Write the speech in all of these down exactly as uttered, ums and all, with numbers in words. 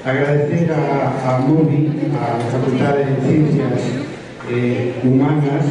agradecer a, a MOVI, a la Facultad de Ciencias eh, Humanas,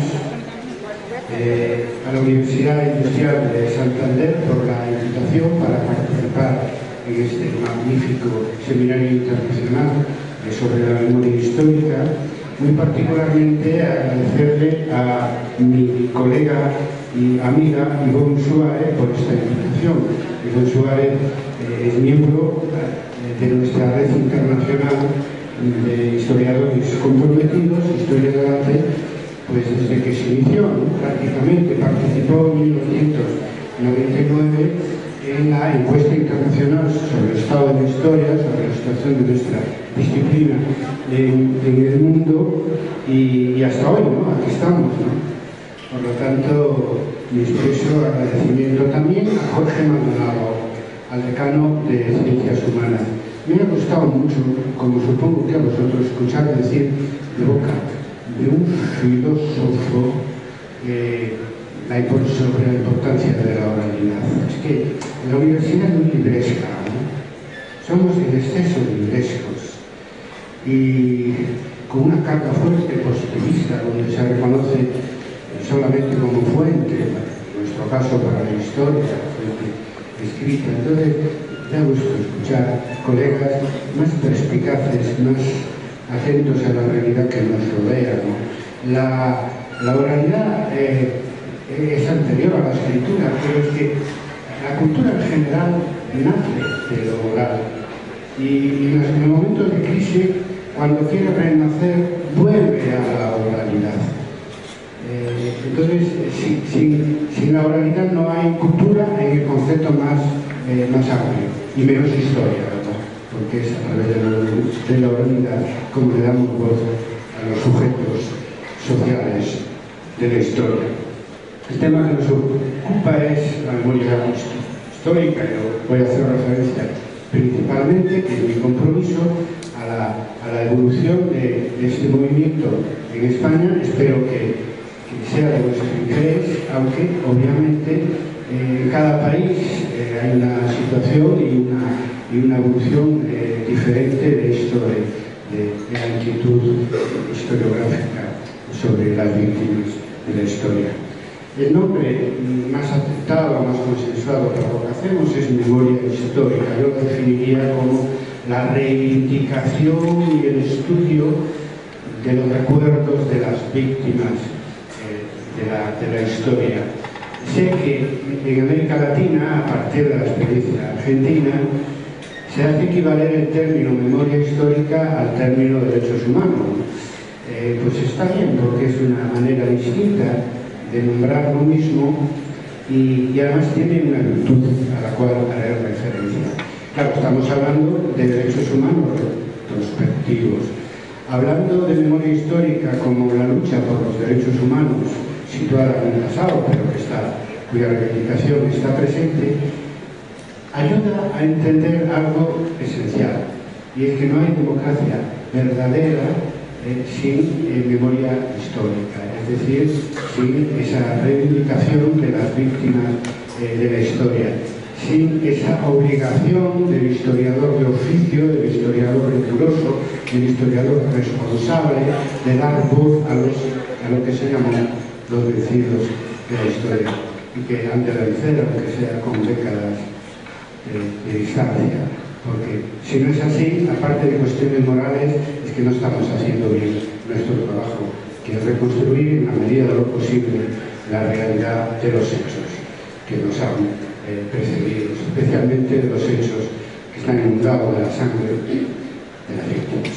eh, a la Universidad Industrial de Santander por la invitación para participar en este magnífico seminario internacional sobre la memoria histórica. Muy particularmente agradecerle a mi colega y amiga Ivonne Suárez por esta invitación. Ivonne Suárez eh, es miembro de nuestra red internacional de historiadores comprometidos, Historia del Arte, pues desde que se inició, ¿no? Prácticamente participó en mil novecientos noventa y nueve en la encuesta internacional sobre el estado de la historia, sobre la situación de nuestra disciplina en, en el mundo y, y hasta hoy, ¿no? Aquí estamos, ¿no? Por lo tanto, mi expreso agradecimiento también a Jorge Maldonado, al decano de Ciencias Humanas. Me ha gustado mucho, como supongo que a vosotros, escuchar decir de boca de un filósofo eh, la, sobre la importancia de la oralidad. Es que la universidad es muy libresca, ¿no? Somos en exceso librescos y con una carga fuerte positivista, donde se reconoce solamente como fuente, en nuestro caso para la historia, fuente escrita. Entonces, da gusto escuchar colegas más perspicaces, más atentos a la realidad que nos rodea, ¿no? La, la oralidad eh, es anterior a la escritura, pero es que la cultura en general nace de lo oral. Y, y en los momentos de crisis, cuando quiere renacer, vuelve a la oralidad. Eh, entonces, sin, sin, sin la oralidad no hay cultura en el concepto más, eh, más amplio, y menos historia, ¿verdad? Porque es a través de la, de la oralidad como le damos voz a los sujetos sociales de la historia. El tema que nos ocupa es la memoria histórica. Yo voy a hacer referencia principalmente, que es mi compromiso, a la, a la evolución de, de este movimiento en España. Espero que, que sea de vuestro interés, aunque obviamente eh, en cada país eh, hay una situación y una, y una evolución eh, diferente de esto de, de, de la inquietud historiográfica sobre las víctimas de la historia. El nombre más aceptado, más consensuado para lo que hacemos es memoria histórica. Yo lo definiría como la reivindicación y el estudio de los recuerdos de las víctimas eh, de, la, de la historia. Sé que en América Latina, a partir de la experiencia argentina, se hace equivaler el término memoria histórica al término derechos humanos. Eh, pues está bien, porque es una manera distinta de nombrar lo mismo y, y además tiene una virtud a la cual haré referencia. Claro, estamos hablando de derechos humanos prospectivos. Hablando de memoria histórica como la lucha por los derechos humanos situada en el pasado, pero que está, cuya reivindicación está presente, ayuda a entender algo esencial, y es que no hay democracia verdadera eh, sin eh, memoria histórica, es decir, sin esa reivindicación de las víctimas eh, de la historia, sin esa obligación del historiador de oficio, del historiador riguroso, del historiador responsable de dar voz a, los, a lo que se llaman los vencidos de la historia y que han de vencer, aunque sea con décadas de, de distancia. Porque si no es así, aparte de cuestiones morales, es que no estamos haciendo bien nuestro trabajo, que es reconstruir en la medida de lo posible la realidad de los hechos que nos han eh, precedido, especialmente de los hechos que están inundados de la sangre de las víctimas.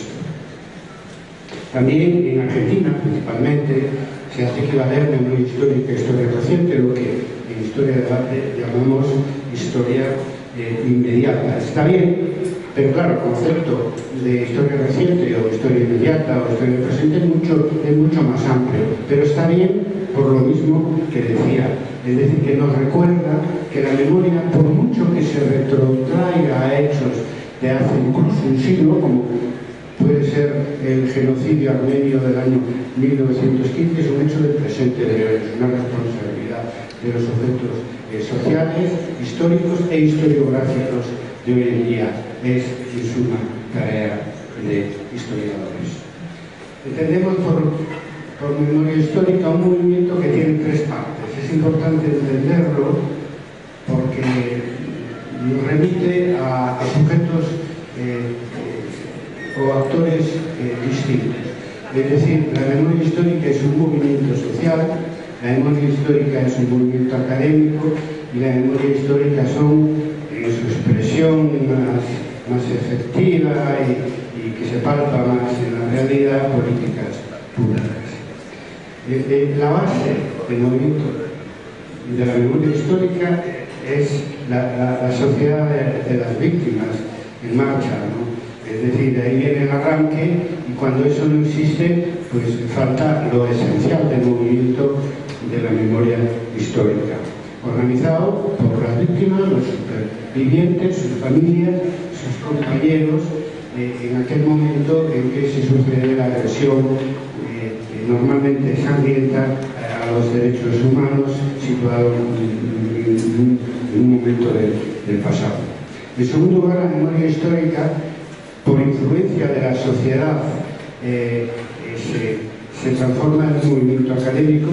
También en Argentina, principalmente, se hace equivaler memoria histórica e historia reciente, lo que en historia de arte llamamos historia eh, inmediata. Está bien, pero claro, el concepto de historia reciente o historia inmediata o historia presente es mucho, es mucho más amplio, pero está bien por lo mismo que decía, es decir, que nos recuerda que la memoria, por mucho que se retrotraiga a hechos de hace incluso un siglo, como puede ser el genocidio armenio del año mil novecientos quince, es un hecho del presente de hoy, es una responsabilidad de los sujetos eh, sociales, históricos e historiográficos de hoy en día. Es, en suma, tarea de historiadores. Entendemos por, por memoria histórica un movimiento que tiene tres partes. Es importante entenderlo porque nos remite a, a sujetos eh, eh, o actores eh, distintos. Es decir, la memoria histórica es un movimiento social, la memoria histórica es un movimiento académico y la memoria histórica son, en su expresión más, más efectiva y y que se palpa más en la realidad, políticas públicas. Eh, eh, la base del movimiento de la memoria histórica es la, la, la sociedad de, de las víctimas en marcha, ¿no? Es decir, de ahí viene el arranque y cuando eso no existe, pues falta lo esencial del movimiento de la memoria histórica, organizado por las víctimas, los supervivientes, sus familias, sus compañeros, en aquel momento en que se sucede la agresión eh, normalmente sangrienta a los derechos humanos situado en, en, en, en un momento de, del pasado. En segundo lugar, la memoria histórica, por influencia de la sociedad, eh, eh, se, se transforma en un movimiento académico.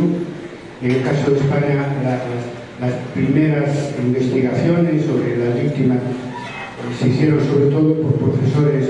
En el caso de España, la, las, las primeras investigaciones sobre las víctimas se hicieron sobre todo por profesores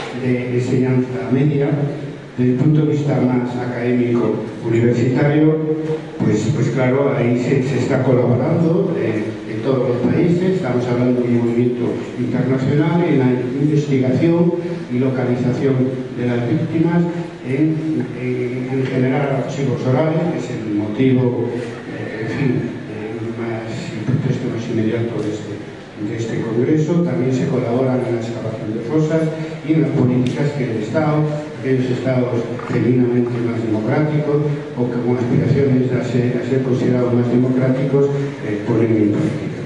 de enseñanza media. Desde el punto de vista más académico universitario, pues, pues claro, ahí se, se está colaborando eh, en todos los países. Estamos hablando de un movimiento internacional en la investigación y localización de las víctimas, en, en, en generar archivos orales, que es el motivo, eh, en fin, eh, más, el pretexto más inmediato de este de este congreso. También se colaboran en la excavación de fosas y en las políticas que el Estado, aquellos estados genuinamente más democráticos o que con aspiraciones a ser, a ser considerados más democráticos eh, ponen en práctica.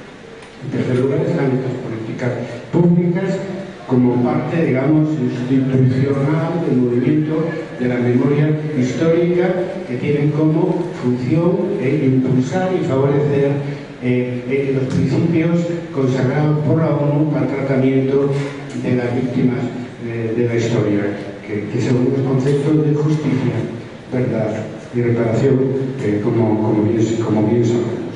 En tercer lugar están estas políticas públicas como parte, digamos, institucional del movimiento de la memoria histórica, que tienen como función eh, impulsar y favorecer Eh, eh, los principios consagrados por la ONU para el tratamiento de las víctimas eh, de la historia, que, que según los conceptos de justicia, verdad y reparación, eh, como, como, bien, como bien sabemos.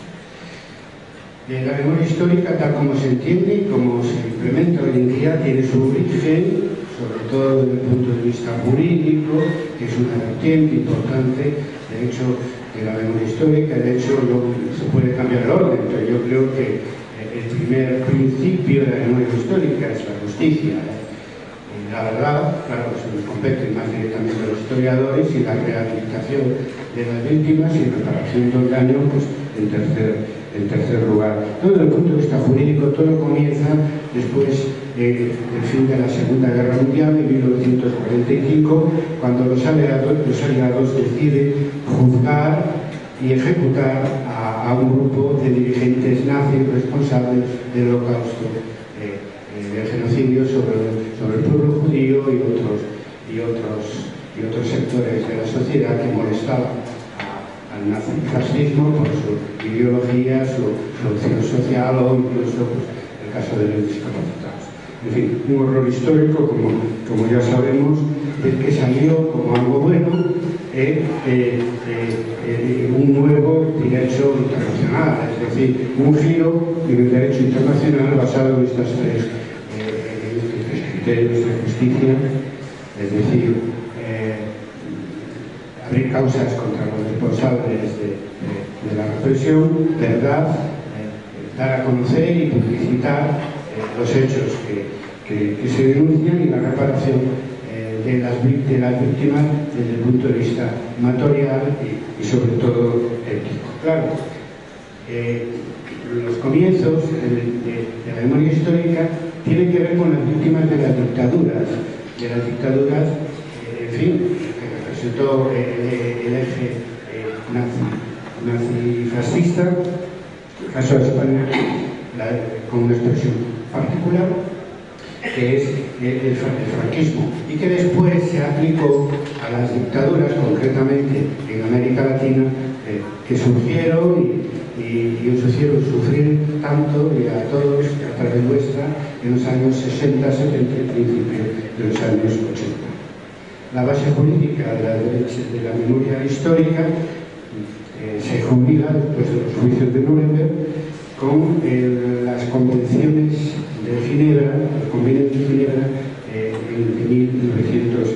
Eh, la memoria histórica, tal como se entiende y como se implementa hoy en día, tiene su origen, sobre todo desde el punto de vista jurídico, que es una vertiente importante. De hecho, de la memoria histórica, de hecho no se puede cambiar el orden, pero yo creo que el primer principio de la memoria histórica es la justicia. Y la verdad, claro, se nos compete más directamente a los historiadores, y la rehabilitación de las víctimas y reparación del daño, pues en tercer, en tercer lugar. Todo desde el punto de vista jurídico, todo comienza después eh, del fin de la Segunda Guerra Mundial, en mil novecientos cuarenta y cinco, cuando los aliados, los aliados deciden juzgar y ejecutar a, a un grupo de dirigentes nazis responsables del holocausto, eh, eh, del genocidio sobre, sobre el pueblo judío y otros, y, otros, y otros sectores de la sociedad que molestaban a, al nazifascismo por su ideología, su, su opción social o incluso pues, el caso de los discapacitados. En fin, un horror histórico, como, como ya sabemos, del que salió como algo bueno eh, eh, eh, un nuevo derecho internacional, es decir, un giro en el derecho internacional basado en estos tres, eh, en estos tres criterios de justicia, es decir, eh, abrir causas contra los responsables de, de, de la represión, verdad, eh, dar a conocer y publicitar eh, los hechos que, que, que se denuncian, y la reparación De las, de las víctimas desde el punto de vista material y, y sobre todo ético. Claro, eh, los comienzos de, de, de la memoria histórica tienen que ver con las víctimas de las dictaduras, de las dictaduras, eh, en fin, que representó eh, el eje eh, nazi, nazi-fascista, en el caso de España, la, con una expresión particular, que es el, el franquismo, y que después se aplicó a las dictaduras, concretamente en América Latina, eh, que surgieron y, y, y os hicieron sufrir tanto y a todos a través nuestra en los años sesenta, setenta y principios de los años ochenta. La base política de la, de la memoria histórica eh, se jubila después de los juicios de Nuremberg con eh, las convenciones de Ginebra, los convenios de Ginebra eh, en mil novecientos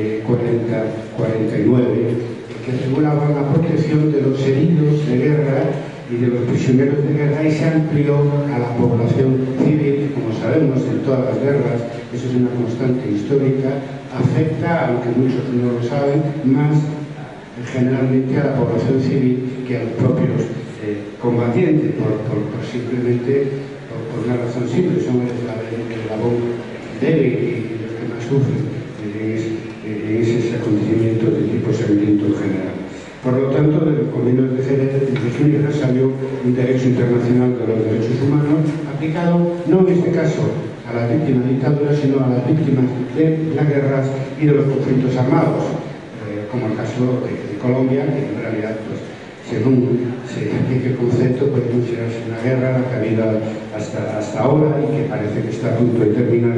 cuarenta y nueve, que regulaban la protección de los heridos de guerra y de los prisioneros de guerra, y se amplió a la población civil. Como sabemos, en todas las guerras, eso es una constante histórica, afecta, aunque muchos no lo saben, más generalmente a la población civil que a los propios eh, combatientes, por, por, por simplemente por, por una razón simple, son el eslabón débil y los que más sufren en, ese, en esos acontecimientos de tipo sangriento general. Por lo tanto, de los convenios de Ginebra salió un derecho internacional de los derechos humanos aplicado, no en este caso a las víctimas de dictaduras, sino a las víctimas de las guerras y de los conflictos armados, eh, como el caso de, de Colombia, que en realidad, pues, según se aplique el concepto, puede considerarse una guerra la que ha habido hasta, hasta ahora y que parece que está a punto de terminar,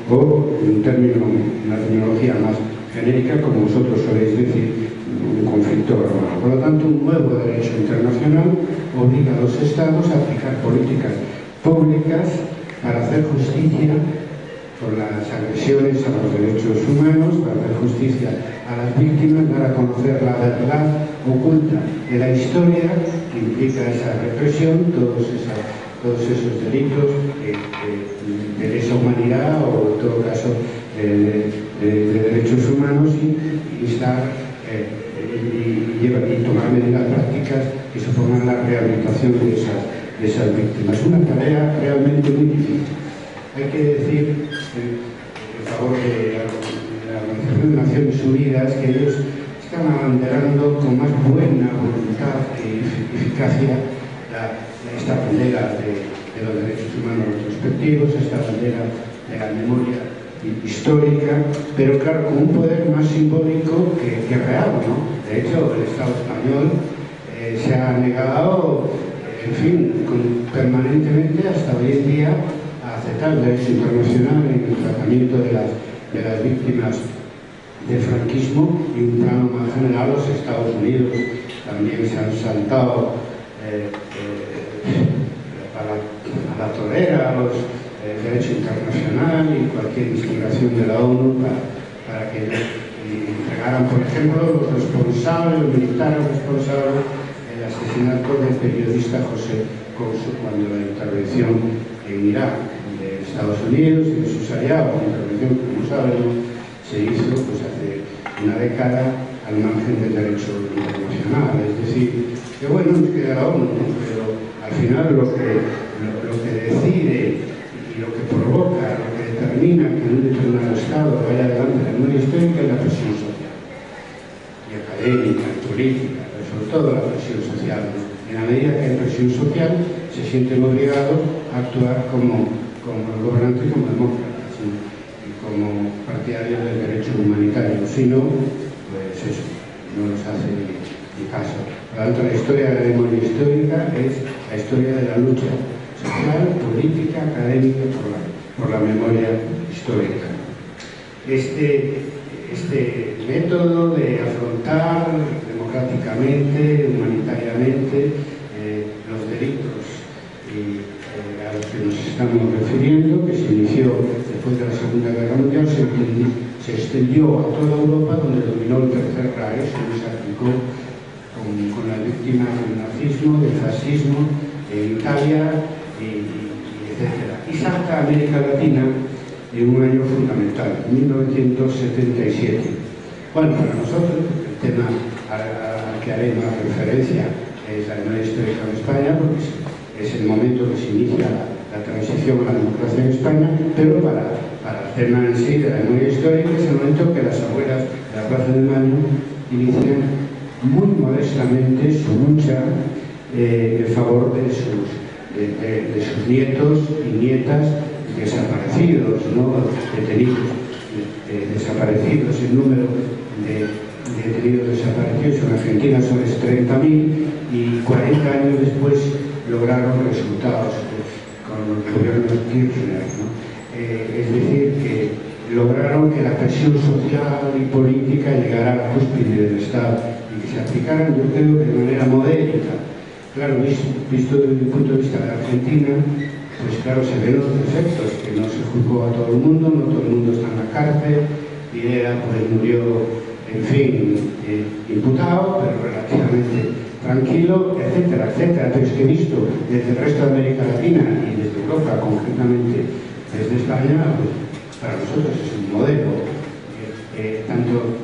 o en un término, una terminología más genérica, como vosotros soléis decir, un conflicto armado. Por lo tanto, un nuevo derecho internacional obliga a los Estados a aplicar políticas públicas para hacer justicia por las agresiones a los derechos humanos, para hacer justicia a las víctimas, dar a conocer la verdad oculta de la historia que implica esa represión, todos, esa, todos esos delitos eh, eh, de lesa humanidad o en todo caso eh, de, de derechos humanos, y, y estar eh, y, y, y tomar medidas prácticas que supongan la rehabilitación de esas, de esas víctimas. Una tarea realmente muy difícil. Hay que decir, en, en favor de la, de la Organización de Naciones Unidas, que ellos están abanderando con más buena voluntad e eficacia la, esta bandera de, de los derechos humanos respectivos, esta bandera de la memoria histórica, pero claro, con un poder más simbólico que, que real, ¿no? De hecho, el Estado español eh, se ha negado, en fin, con, permanentemente hasta hoy en día a aceptar el derecho internacional en el tratamiento de las, de las víctimas del franquismo, y un plano más general, los Estados Unidos también se han saltado eh, eh, a, la, a la torera, a los el derecho internacional y cualquier instigación de la ONU para, para que entregaran, por ejemplo, los responsables, los militares responsables del asesinato del periodista José Couso cuando la intervención en Irak de Estados Unidos y de sus aliados, la intervención, como sabemos, se hizo pues, hace una década al margen del derecho internacional. Es decir, que bueno, nos queda la ONU, ¿no? Pero al final lo que, lo, lo que decide y lo que provoca, lo que determina que un determinado Estado vaya adelante en la memoria histórica es la presión social, y académica, y política, pero sobre todo la presión social. En la medida que hay presión social, se sienten obligados a actuar como, como gobernantes y como demócratas, ¿sí? Y como partidarios del derecho humanitario. Si no, pues eso, no nos hace ni, ni caso. Por lo tanto, la historia de la memoria histórica es la historia de la lucha social, política, académica por la, por la memoria histórica. Este, este método de afrontar democráticamente, humanitariamente, eh, los delitos y, eh, a los que nos estamos refiriendo, que se inició después de la Segunda Guerra Mundial, se, se extendió a toda Europa, donde dominó el Tercer Reich, y se aplicó con, con las víctimas del nazismo, del fascismo, en Italia, Y, y etcétera. Y salta a América Latina en un año fundamental, mil novecientos setenta y siete. Bueno, para nosotros el tema al que haré más referencia es la memoria histórica en España, porque es, es el momento que se inicia la, la transición a la democracia en España, pero para, para el tema en sí de la memoria histórica es el momento que las abuelas de la Plaza de Mayo inician muy modestamente su lucha eh, en favor de sus De, de, de sus nietos y nietas desaparecidos, ¿no? Detenidos, eh, desaparecidos, el número de, de detenidos desaparecidos en Argentina son treinta mil y cuarenta años después lograron resultados con el gobierno de Kirchner, ¿no? Eh, es decir, que lograron que la presión social y política llegara a la cúspide del Estado y que se aplicaran, yo creo, de manera modélica. Claro, visto, visto desde el punto de vista de Argentina, pues claro, se ven los efectos, que no se juzgó a todo el mundo, no todo el mundo está en la cárcel, Videla pues murió, en fin, eh, imputado, pero relativamente tranquilo, etcétera, etcétera. Pero es que he visto desde el resto de América Latina y desde Europa, concretamente desde España, pues para nosotros es un modelo, eh, eh, tanto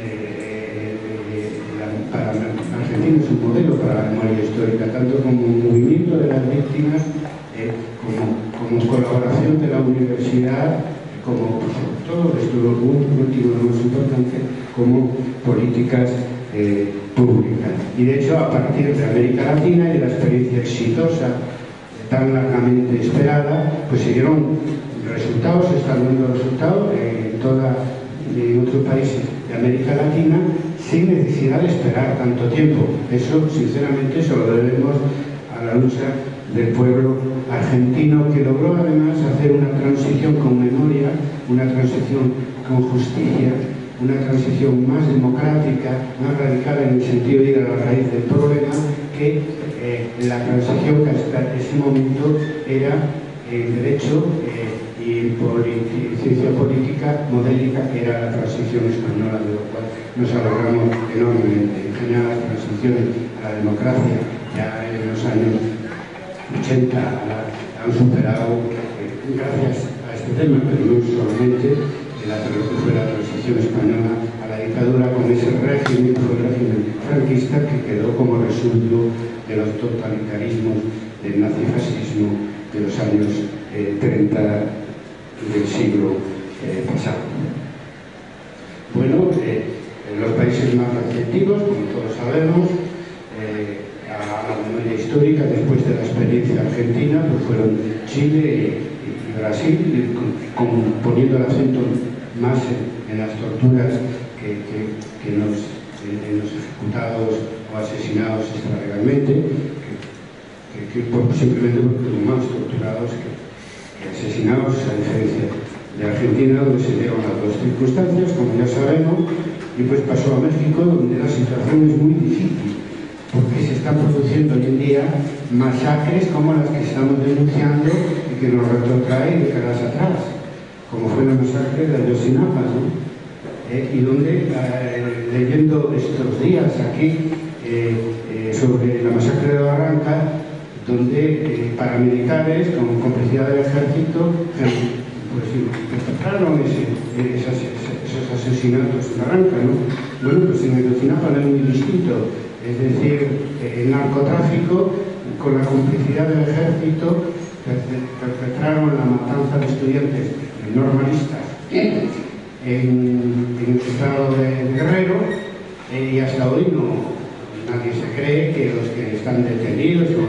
eh, eh, la, para Argentina es un modelo para la memoria histórica, tanto como un movimiento de las víctimas, eh, como, como colaboración de la universidad, como sobre todo, esto es lo último, lo más importante, como políticas eh, públicas. Y de hecho, a partir de América Latina y de la experiencia exitosa, tan largamente esperada, pues se dieron resultados, se están dando resultados en toda en otros países de América Latina sin necesidad de esperar tanto tiempo. Eso, sinceramente, se lo debemos a la lucha del pueblo argentino, que logró además hacer una transición con memoria, una transición con justicia, una transición más democrática, más radical en el sentido de ir a la raíz del problema, que eh, la transición que hasta ese momento era el derecho eh, y ciencia política modélica, que era la transición española, de lo cual nos alegramos enormemente. En general, las transiciones a la democracia ya en los años ochenta han superado, eh, gracias a este tema, pero no solamente, la, fue la transición española a la dictadura, con ese régimen, fue el régimen franquista, que quedó como resultado de los totalitarismos del nazifascismo de los años eh, treinta del siglo eh, pasado. Bueno, eh, en los países más receptivos, como todos sabemos, eh, a la memoria histórica, después de la experiencia argentina, pues fueron Chile y, y Brasil, y con, con, poniendo el acento más en, en las torturas que, que, que nos, en, en los ejecutados o asesinados extralegalmente, que, que, que por, simplemente porque fueron más torturados que asesinados, a diferencia de Argentina, donde se dieron las dos circunstancias, como ya sabemos, y pues pasó a México, donde la situación es muy difícil, porque se están produciendo hoy en día masacres como las que estamos denunciando y que nos retrotraen décadas atrás, como fue la masacre de Ayotzinapa, ¿no? Eh, y donde, eh, leyendo estos días aquí eh, eh, sobre la masacre de Barranca, donde eh, paramilitares con complicidad del ejército pues perpetraron ese, esas, esos asesinatos en Barranca, ¿no? Bueno, pues en Ayotzinapa no es muy distinto, es decir, el narcotráfico con la complicidad del ejército perpetraron la matanza de estudiantes normalistas en, en el estado de Guerrero, eh, y hasta hoy no, nadie se cree que los que están detenidos o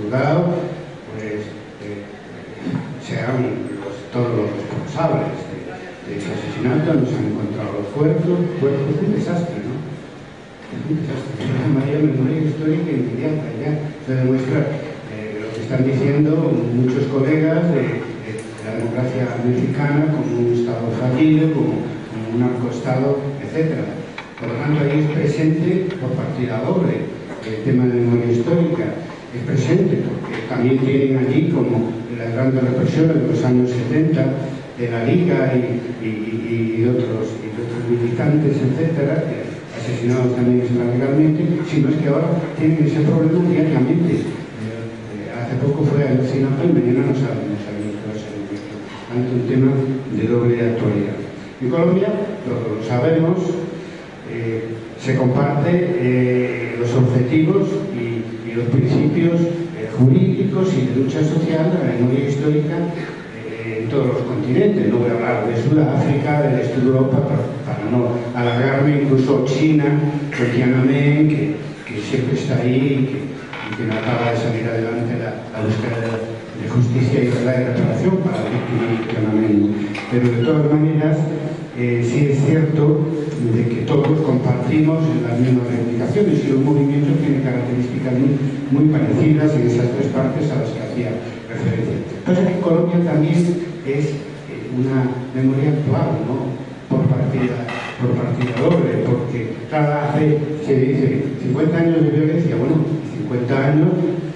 pues eh, sean los, todos los responsables de, de ese asesinato. Nos han encontrado los cuerpos, cuerpos, es un desastre, ¿no? Es un desastre. Es una memoria histórica inmediata, ya se demuestra eh, lo que están diciendo muchos colegas de, de, de la democracia mexicana como un estado fallido, como, como un narcoestado, etcétera. Por lo tanto, ahí es presente por partida doble el tema de memoria histórica. Es presente porque también tienen allí, como las grandes represiones de los años setenta de la Liga y, y, y, otros, y otros militantes, etcétera, asesinados también extralegalmente, sino es que ahora tienen ese problema diariamente. Eh, hace poco fue a Ayotzinapa y mañana no sabemos qué va a ser esto. Ante un tema de doble actualidad. En Colombia, lo, lo sabemos, eh, se comparte eh, los objetivos y los principios eh, jurídicos y de lucha social de la memoria histórica eh, en todos los continentes. No voy a hablar de Sudáfrica, del este de Europa, para, para no alargarme, incluso China, con Tiananmen, que, que siempre está ahí y que, y que no acaba de salir adelante la, la búsqueda de, de justicia y verdad y reparación para víctimas de terrorismo. Pero de todas maneras, eh, sí es cierto de que todos compartimos las mismas reivindicaciones y los movimientos tienen características muy, muy parecidas en esas tres partes a las que hacía referencia. Pasa que Colombia también es eh, una memoria actual, ¿no? Por partida, por partida doble, porque cada hace, se dice, cincuenta años de violencia, bueno, cincuenta años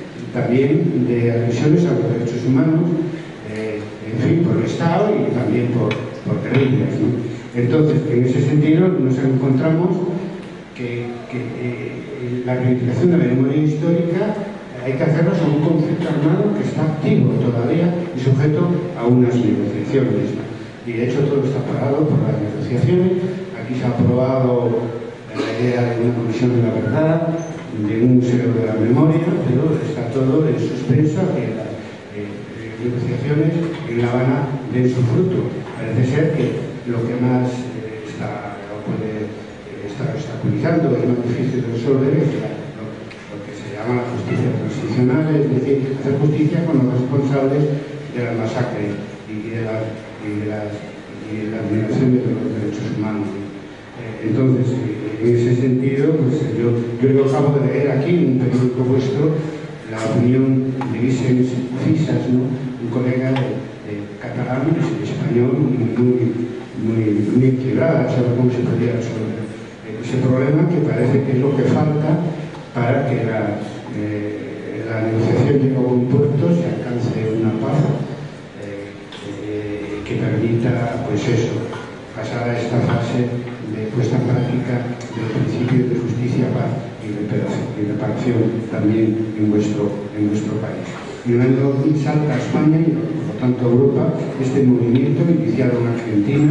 también de agresiones a los derechos humanos, eh, en fin, por el Estado y también por, por guerrillas, ¿no? Entonces, en ese sentido, nos encontramos que, que eh, la reivindicación de la memoria histórica hay que hacerlo sobre un conflicto armado que está activo todavía y sujeto a unas negociaciones. Y de hecho todo está parado por las negociaciones. Aquí se ha aprobado la idea de una comisión de la verdad, de un museo de la memoria, pero está todo en suspenso a que las eh, negociaciones en La Habana den su fruto. Parece ser que lo que más eh, está, puede eh, estar obstaculizando, es más difícil de resolver, es la, lo, lo que se llama la justicia transicional, es decir, hacer justicia con los responsables de las masacres y de las y de las, y de las violaciones de los derechos humanos. Eh, entonces, eh, en ese sentido, pues, yo, yo acabo de leer aquí en un periódico vuestro la opinión de Vicens Fisas, ¿no? Un colega de, de catalán, de español, muy, muy muy, muy equilibrada, saber cómo se podría resolver ese problema, que parece que es lo que falta para que la, eh, la negociación llegue a un puerto, se alcance una paz eh, eh, que permita, pues eso, pasar a esta fase de puesta en práctica del principio de justicia, paz y reparación, y reparación también en vuestro, en vuestro país. En el año dos mil salta a España y por lo tanto a Europa este movimiento iniciado en Argentina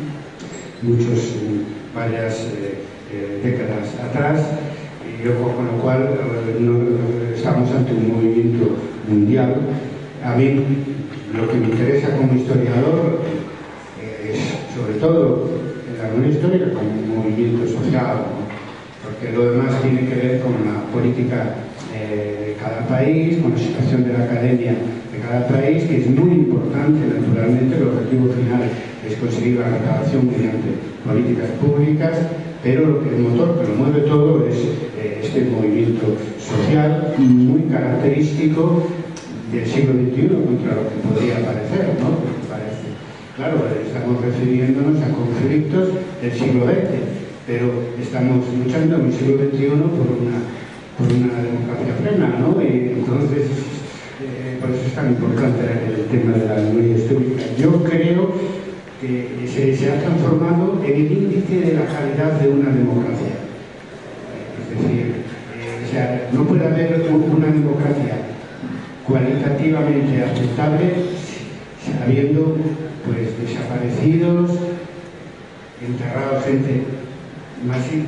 muchos, varias eh, eh, décadas atrás, y yo, con lo cual eh, no, estamos ante un movimiento mundial. A mí lo que me interesa como historiador eh, es sobre todo la memoria histórica como un movimiento social, ¿no? Porque lo demás tiene que ver con la política de cada país, con la situación de la academia de cada país, que es muy importante. Naturalmente el objetivo final es conseguir la reparación mediante políticas públicas, pero lo que el motor que lo mueve todo es eh, este movimiento social muy característico del siglo veintiuno, contra lo que podría parecer, ¿no? Porque parece, claro, estamos refiriéndonos a conflictos del siglo veinte, pero estamos luchando en el siglo veintiuno por una por una democracia plena, ¿no? Y entonces, eh, por eso es tan importante el tema de la memoria histórica. Yo creo que se, se ha transformado en el índice de la calidad de una democracia. Es decir, eh, o sea, no puede haber una democracia cualitativamente aceptable habiendo, pues, desaparecidos, enterrados gente, más, eh,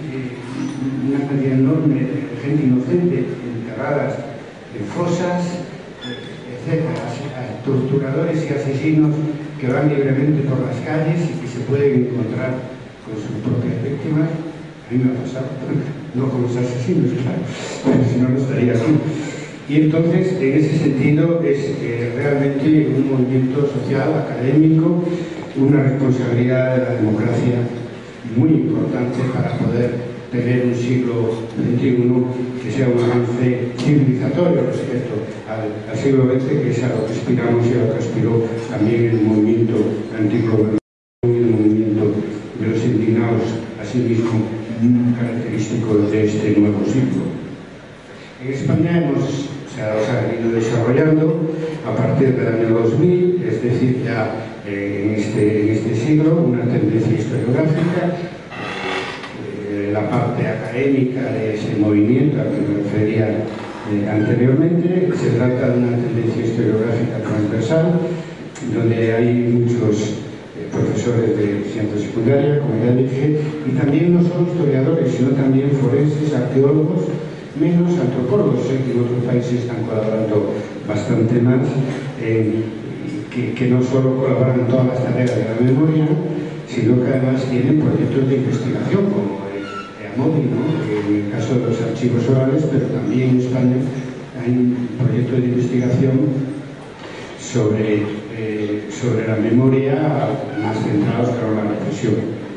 una cantidad enorme de gente inocente enterradas en fosas, etcétera, torturadores y asesinos que van libremente por las calles y que se pueden encontrar con sus propias víctimas. A mí me ha pasado, no con los asesinos, claro, pero si no, no estaría aquí. Y entonces, en ese sentido, es eh, realmente un movimiento social, académico, una responsabilidad de la democracia muy importante para poder tener un siglo veintiuno que sea un avance civilizatorio respecto al, al siglo veinte, que es a lo que aspiramos y a lo que aspiró también el movimiento antiglobal y el movimiento de los indignados, asimismo característico de este nuevo siglo. En España hemos, se ha, se ha ido desarrollando a partir del año dos mil, es decir, ya En este, en este siglo, una tendencia historiográfica, eh, la parte académica de ese movimiento al que me refería eh, anteriormente. Se trata de una tendencia historiográfica transversal, donde hay muchos eh, profesores de ciencia secundaria, como ya dije, y también no solo historiadores, sino también forenses, arqueólogos, menos antropólogos. Sé que en otros países están colaborando bastante más. Eh, Que, que no solo colaboran en todas las tareas de la memoria, sino que además tienen proyectos de investigación, como el EAMODI, ¿no? En el caso de los archivos orales, pero también en España hay un proyecto de investigación sobre, eh, sobre la memoria, más centrados claro, en la represión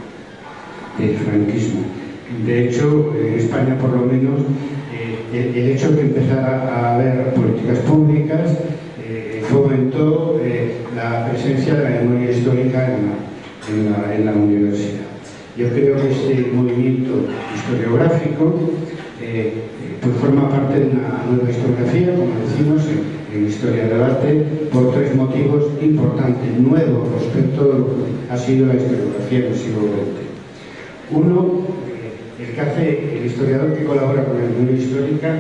del franquismo. De hecho, en España por lo menos, eh, el, el hecho de empezar a, a haber políticas públicas eh, fomentó eh, la presencia de la memoria histórica en la, en la, en la universidad. Yo creo que este movimiento historiográfico eh, pues forma parte de una nueva historiografía, como decimos en, en Historia del Arte, por tres motivos importantes, nuevos respecto a lo que ha sido la historiografía del siglo veinte. Uno, eh, el que hace el historiador que colabora con la memoria histórica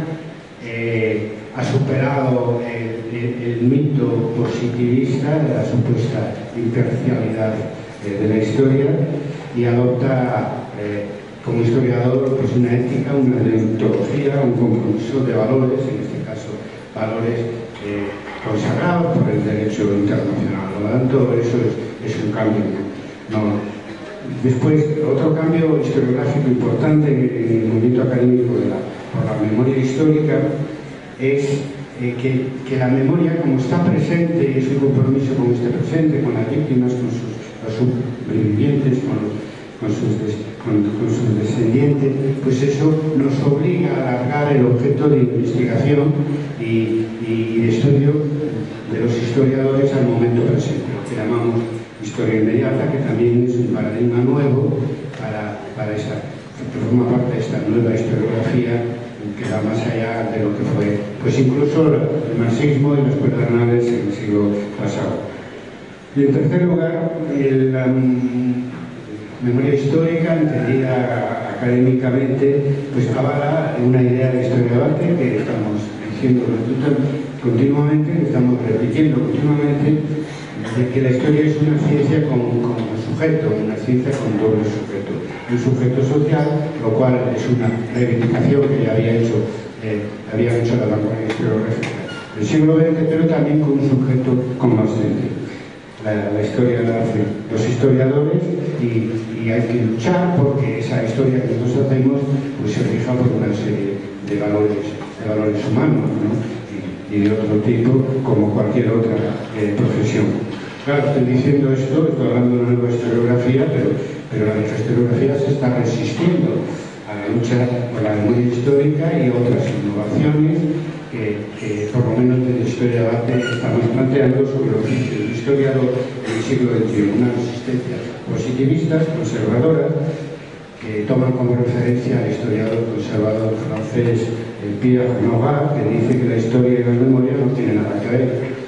eh, ha superado el, el, el mito positivista de la supuesta imparcialidad eh, de la historia y adopta eh, como historiador pues una ética, una deontología, un compromiso de valores, en este caso valores eh, consagrados por el derecho internacional. Por lo tanto, eso es, es un cambio. No. Después, otro cambio historiográfico importante en el movimiento académico de la, por la memoria histórica es eh, que, que la memoria, como está presente, es un compromiso con este presente, con las víctimas, con sus los supervivientes, con los Con sus, con, con sus descendientes, pues eso nos obliga a alargar el objeto de investigación y, y de estudio de los historiadores al momento presente, lo que llamamos historia inmediata, que también es un paradigma nuevo para, para esta, que forma parte de esta nueva historiografía que va más allá de lo que fue, pues incluso el marxismo y los paternales en el siglo pasado. Y en tercer lugar, el um, memoria histórica, entendida académicamente, pues avala una idea de historia del arte que estamos diciendo continuamente, que estamos repitiendo continuamente, de que la historia es una ciencia con, con sujeto, una ciencia con doble sujeto. Un sujeto social, lo cual es una reivindicación que ya había hecho, eh, había hecho la vanguardia historiográfica del siglo veinte, pero también con un sujeto consciente. La, la historia la hacen los historiadores y, y hay que luchar porque esa historia que nosotros hacemos pues se rija por una serie de valores, de valores humanos, ¿no? y, y de otro tipo como cualquier otra eh, profesión. Claro, estoy diciendo esto, estoy hablando de una nueva historiografía, pero, pero la vieja historiografía se está resistiendo a la lucha por la memoria histórica y otras innovaciones Que, que por lo menos desde la historia del arte estamos planteando sobre el oficio del historiador del siglo veintiuno, unas resistencias positivistas, conservadoras, que toman como referencia al historiador conservador francés Pierre Nora, que dice que la historia y la memoria no tienen nada que ver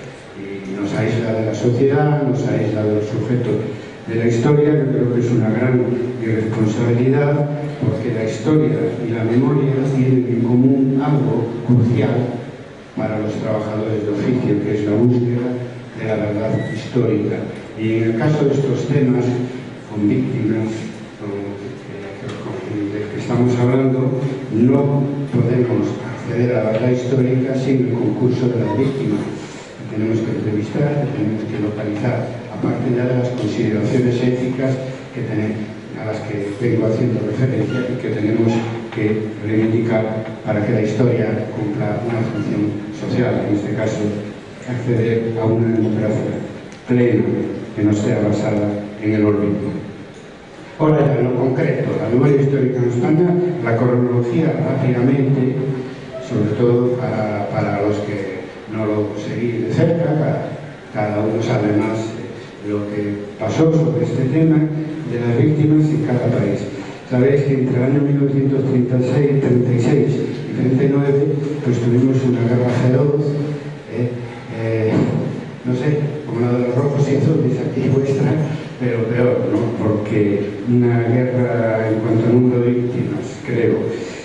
y nos aísla de la sociedad, nos aísla de los sujetos de la historia, que creo que es una gran irresponsabilidad, porque la historia y la memoria tienen en común algo crucial para los trabajadores de oficio, que es la búsqueda de la verdad histórica. Y en el caso de estos temas, con víctimas con, eh, con, de que estamos hablando, no podemos acceder a la verdad histórica sin el concurso de las víctimas. Tenemos que entrevistar, tenemos que localizar, aparte ya de las consideraciones éticas que tenemos, a las que vengo haciendo referencia y que tenemos que reivindicar para que la historia cumpla una función social, en este caso acceder a una democracia plena que no esté basada en el olvido. Ahora ya en lo concreto, la memoria histórica en España, la cronología rápidamente, sobre todo para, para los que no lo seguí de cerca, cada, cada uno sabe más lo que pasó sobre este tema de las víctimas en cada país. Sabéis que entre el año mil novecientos treinta y seis, treinta y seis y treinta y nueve pues tuvimos una guerra feroz, eh, eh, no sé, como la de los rojos y azules aquí vuestra, pero peor, ¿no? Porque una guerra en cuanto a número de víctimas, creo,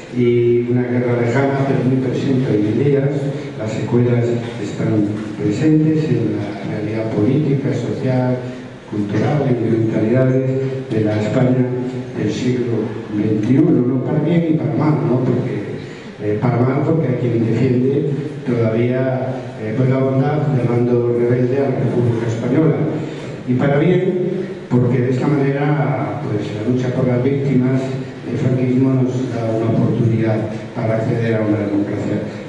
y una guerra lejana pero muy presente hoy en día. Las secuelas están presentes en la realidad política, social, cultural, en mentalidades de la España del siglo veintiuno, no para bien y para mal, ¿no? Porque, eh, para mal porque hay quien defiende todavía eh, pues la bondad llamando rebelde a la República Española, y para bien porque de esta manera pues la lucha por las víctimas el franquismo nos da una oportunidad para acceder a una democracia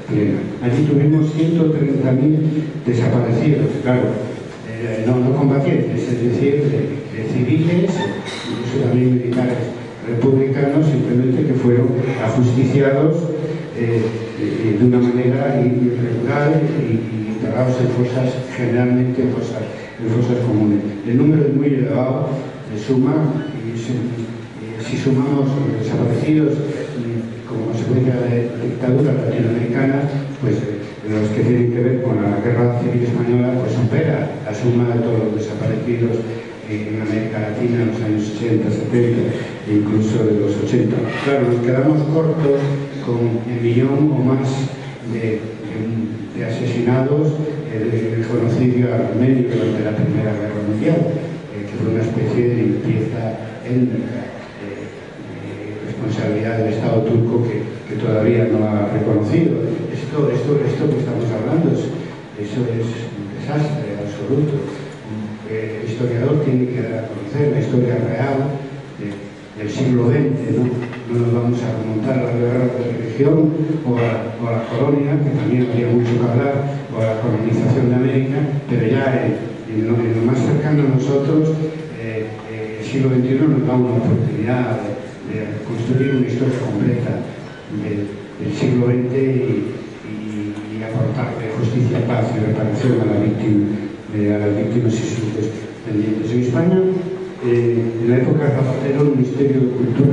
plena. Allí tuvimos ciento treinta mil desaparecidos, claro, eh, no, no combatientes, es decir, de, de civiles, incluso también militares republicanos, simplemente que fueron ajusticiados eh, eh, de una manera irregular y, y enterrados en fosas, generalmente en fosas, en fosas comunes. El número es muy elevado, de suma, y si, y si sumamos los desaparecidos como consecuencia de la dictadura latinoamericana, pues eh, los que tienen que ver con la guerra civil española, pues supera la suma de todos los desaparecidos en América Latina en los años sesenta, setenta e incluso de los ochenta. Claro, nos quedamos cortos con el millón o más de, de, de asesinados eh, del genocidio armenio durante la Primera Guerra Mundial, eh, que fue una especie de limpieza étnica, eh, eh, responsabilidad del Estado turco que, que todavía no ha reconocido. Esto, esto, esto que estamos hablando, es, eso es un desastre absoluto. El historiador tiene que dar a conocer la historia real de, del siglo veinte, ¿no? No nos vamos a remontar a la guerra de religión o a, o a la colonia, que también habría mucho que hablar, o a la colonización de América, pero ya en, en, lo, en lo más cercano a nosotros, eh, eh, el siglo veintiuno nos da una oportunidad de, de construir una historia completa del, del siglo veinte y, y, y aportarle justicia, paz y reparación a la víctima. Eh, a las víctimas y sus descendientes. En España, eh, en la época de Zapatero, el Ministerio de Cultura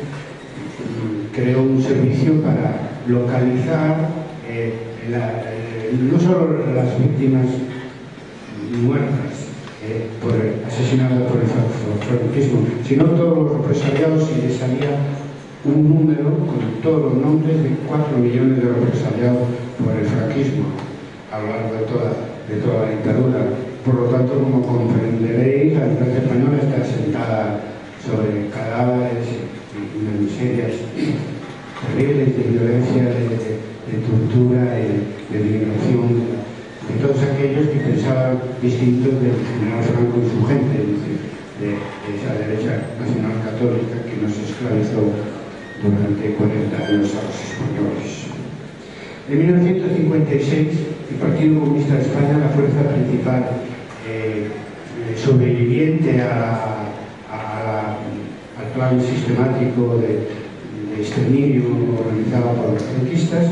mm, creó un servicio para localizar eh, la, eh, no solo las víctimas muertas eh, por asesinadas por el franquismo, sino todos los represaliados, y les salía un número con todos los nombres de cuatro millones de represaliados por el franquismo a lo largo de toda de toda la dictadura. Por lo tanto, como comprenderéis, la democracia española está asentada sobre cadáveres y unas miserias terribles de violencia, de, de, de tortura, de, de migración, de todos aquellos que pensaban distintos del general Franco y su gente, es decir, de, de esa derecha nacional católica que nos esclavizó durante cuarenta años a los españoles. En mil novecientos cincuenta y seis, el Partido Comunista de España, la fuerza principal eh, sobreviviente a, a, a la, al plan sistemático de, de exterminio organizado por los franquistas,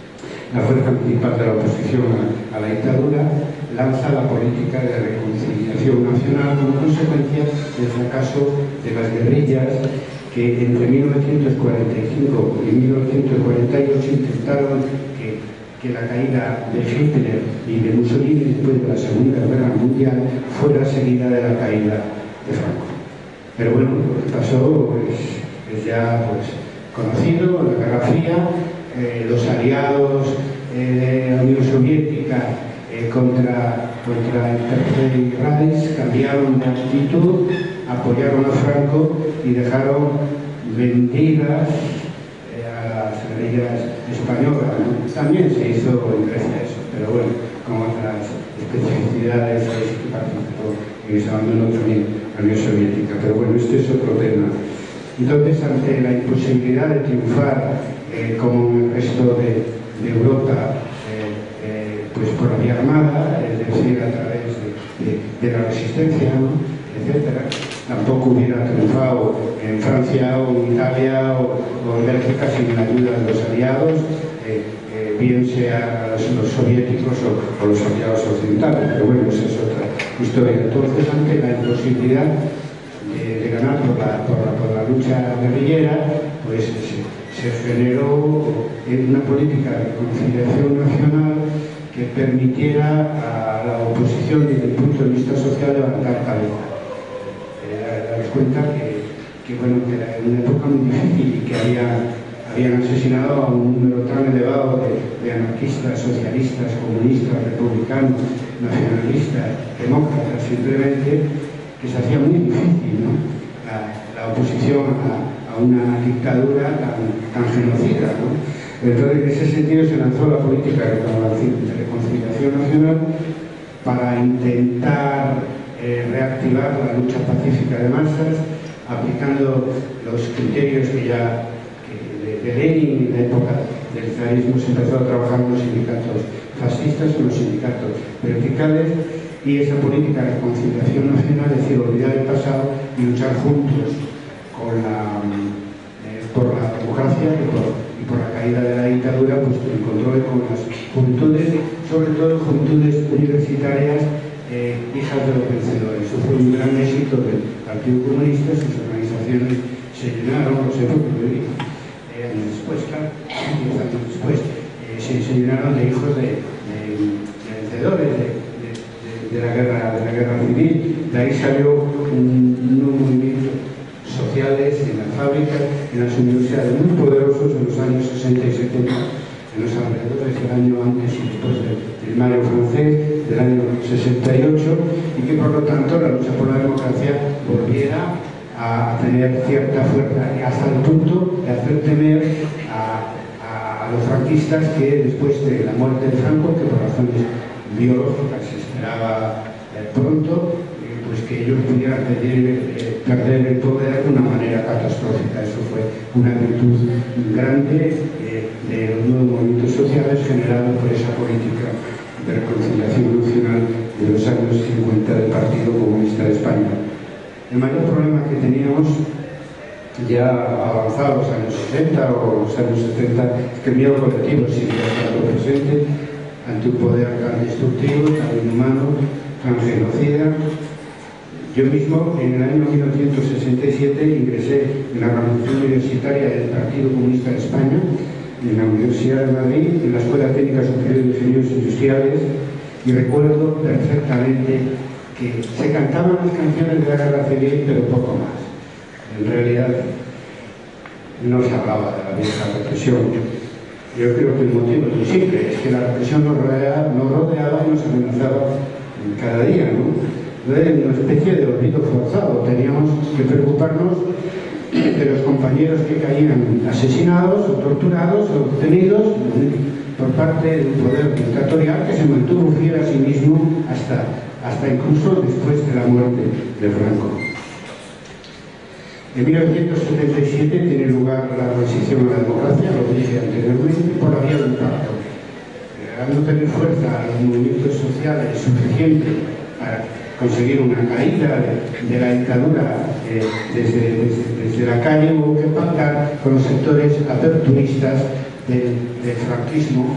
la fuerza principal de la oposición a, a la dictadura, lanza la política de reconciliación nacional como consecuencia del fracaso de las guerrillas que entre mil novecientos cuarenta y cinco y mil novecientos cuarenta y ocho intentaron que, que la caída de Hitler y de Mussolini después de la Segunda Guerra Mundial fuera seguida de la caída de Franco. Pero bueno, lo que pasó es, es ya pues, conocido, la Guerra Fría, eh, los aliados eh, de la Unión Soviética eh, contra, contra el Tercer Reich cambiaron de actitud, apoyaron a Franco y dejaron vendidas eh, a las guerrillas españolas, ¿no? También se hizo en Grecia eso, pero bueno, con otras especificidades que participó en ese abandono también la Unión Soviética. Pero bueno, este es otro tema. Entonces, ante la imposibilidad de triunfar eh, como en el resto de, de Europa, eh, eh, pues por la vía armada, es decir, a través de, de, de la resistencia, ¿no? etcétera, tampoco hubiera triunfado en Francia o en Italia o, o en Bélgica sin la ayuda de los aliados, eh, eh, bien sea los, los soviéticos o, o los aliados occidentales, pero bueno, esa es otra historia. Entonces, ante la imposibilidad de, de ganar por la, por, la, por la lucha guerrillera, pues se, se generó una política de reconciliación nacional que permitiera a la oposición desde el punto de vista social levantar cabeza. Daros cuenta que, que, bueno, que era una época muy difícil y que había, habían asesinado a un número tan elevado de, de anarquistas, socialistas, comunistas, republicanos, nacionalistas, demócratas, simplemente, que se hacía muy difícil, ¿no? la, la oposición a, a una dictadura tan, tan genocida, ¿no? Entonces, en ese sentido se lanzó la política de reconciliación nacional para intentar Eh, reactivar la lucha pacífica de masas, aplicando los criterios que ya que de, de Lenin en la época del zarismo se empezó a trabajar en los sindicatos fascistas, en los sindicatos verticales, y esa política de conciliación nacional, es decir, olvidar el pasado y luchar juntos con la, eh, por la democracia y por, y por la caída de la dictadura, pues encontró con las juventudes, sobre todo juventudes universitarias, eh, hijas de los vencedores. Eso fue un gran éxito del Partido Comunista. Sus organizaciones se llenaron, no sé por qué lo digo, eh, años después, claro, diez años después, eh, se, se llenaron de hijos de, de, de vencedores, de, de la guerra, de la guerra civil. De ahí salió un, un movimiento sociales en las fábricas, en las universidades, muy poderosos en los años sesenta y setenta, en los alrededores del año antes y después del, del Mayo francés, del año sesenta y ocho, y que por lo tanto la lucha por la democracia volviera a tener cierta fuerza, hasta el punto de hacer temer a, a, a los franquistas, que después de la muerte de Franco, que por razones biológicas se esperaba eh, pronto, eh, pues que ellos pudieran perder, eh, perder el poder de una manera catastrófica. Eso fue una virtud grande eh, de los nuevos movimientos sociales generados por esa política de reconciliación nacional de los años cincuenta del Partido Comunista de España. El mayor problema que teníamos ya avanzados los años sesenta o los años setenta es que el miedo colectivo sigue estando presente ante un poder tan destructivo, tan inhumano, tan genocida. Yo mismo, en el año mil novecientos sesenta y siete, ingresé en la organización universitaria del Partido Comunista de España, en la Universidad de Madrid, en la Escuela Técnica Superior de Ingenieros Industriales, y recuerdo perfectamente que se cantaban las canciones de la guerra civil, pero poco más. En realidad, no se hablaba de la vieja represión. Yo creo que el motivo es muy simple, es que la represión nos rodeaba, nos rodeaba y nos amenazaba cada día, ¿no? Era una especie de olvido forzado. Teníamos que preocuparnos de los compañeros que caían asesinados o torturados o detenidos por parte del poder dictatorial, que se mantuvo fiel a sí mismo hasta, hasta incluso después de la muerte de Franco. En mil novecientos setenta y siete tiene lugar la transición a la democracia, lo dije anteriormente, por la vía del pacto. Eh, al no tener fuerza los movimientos sociales suficientes para conseguir una caída de, de la dictadura eh, desde, desde, desde la calle, hubo que pactar con los sectores aperturistas del, del franquismo,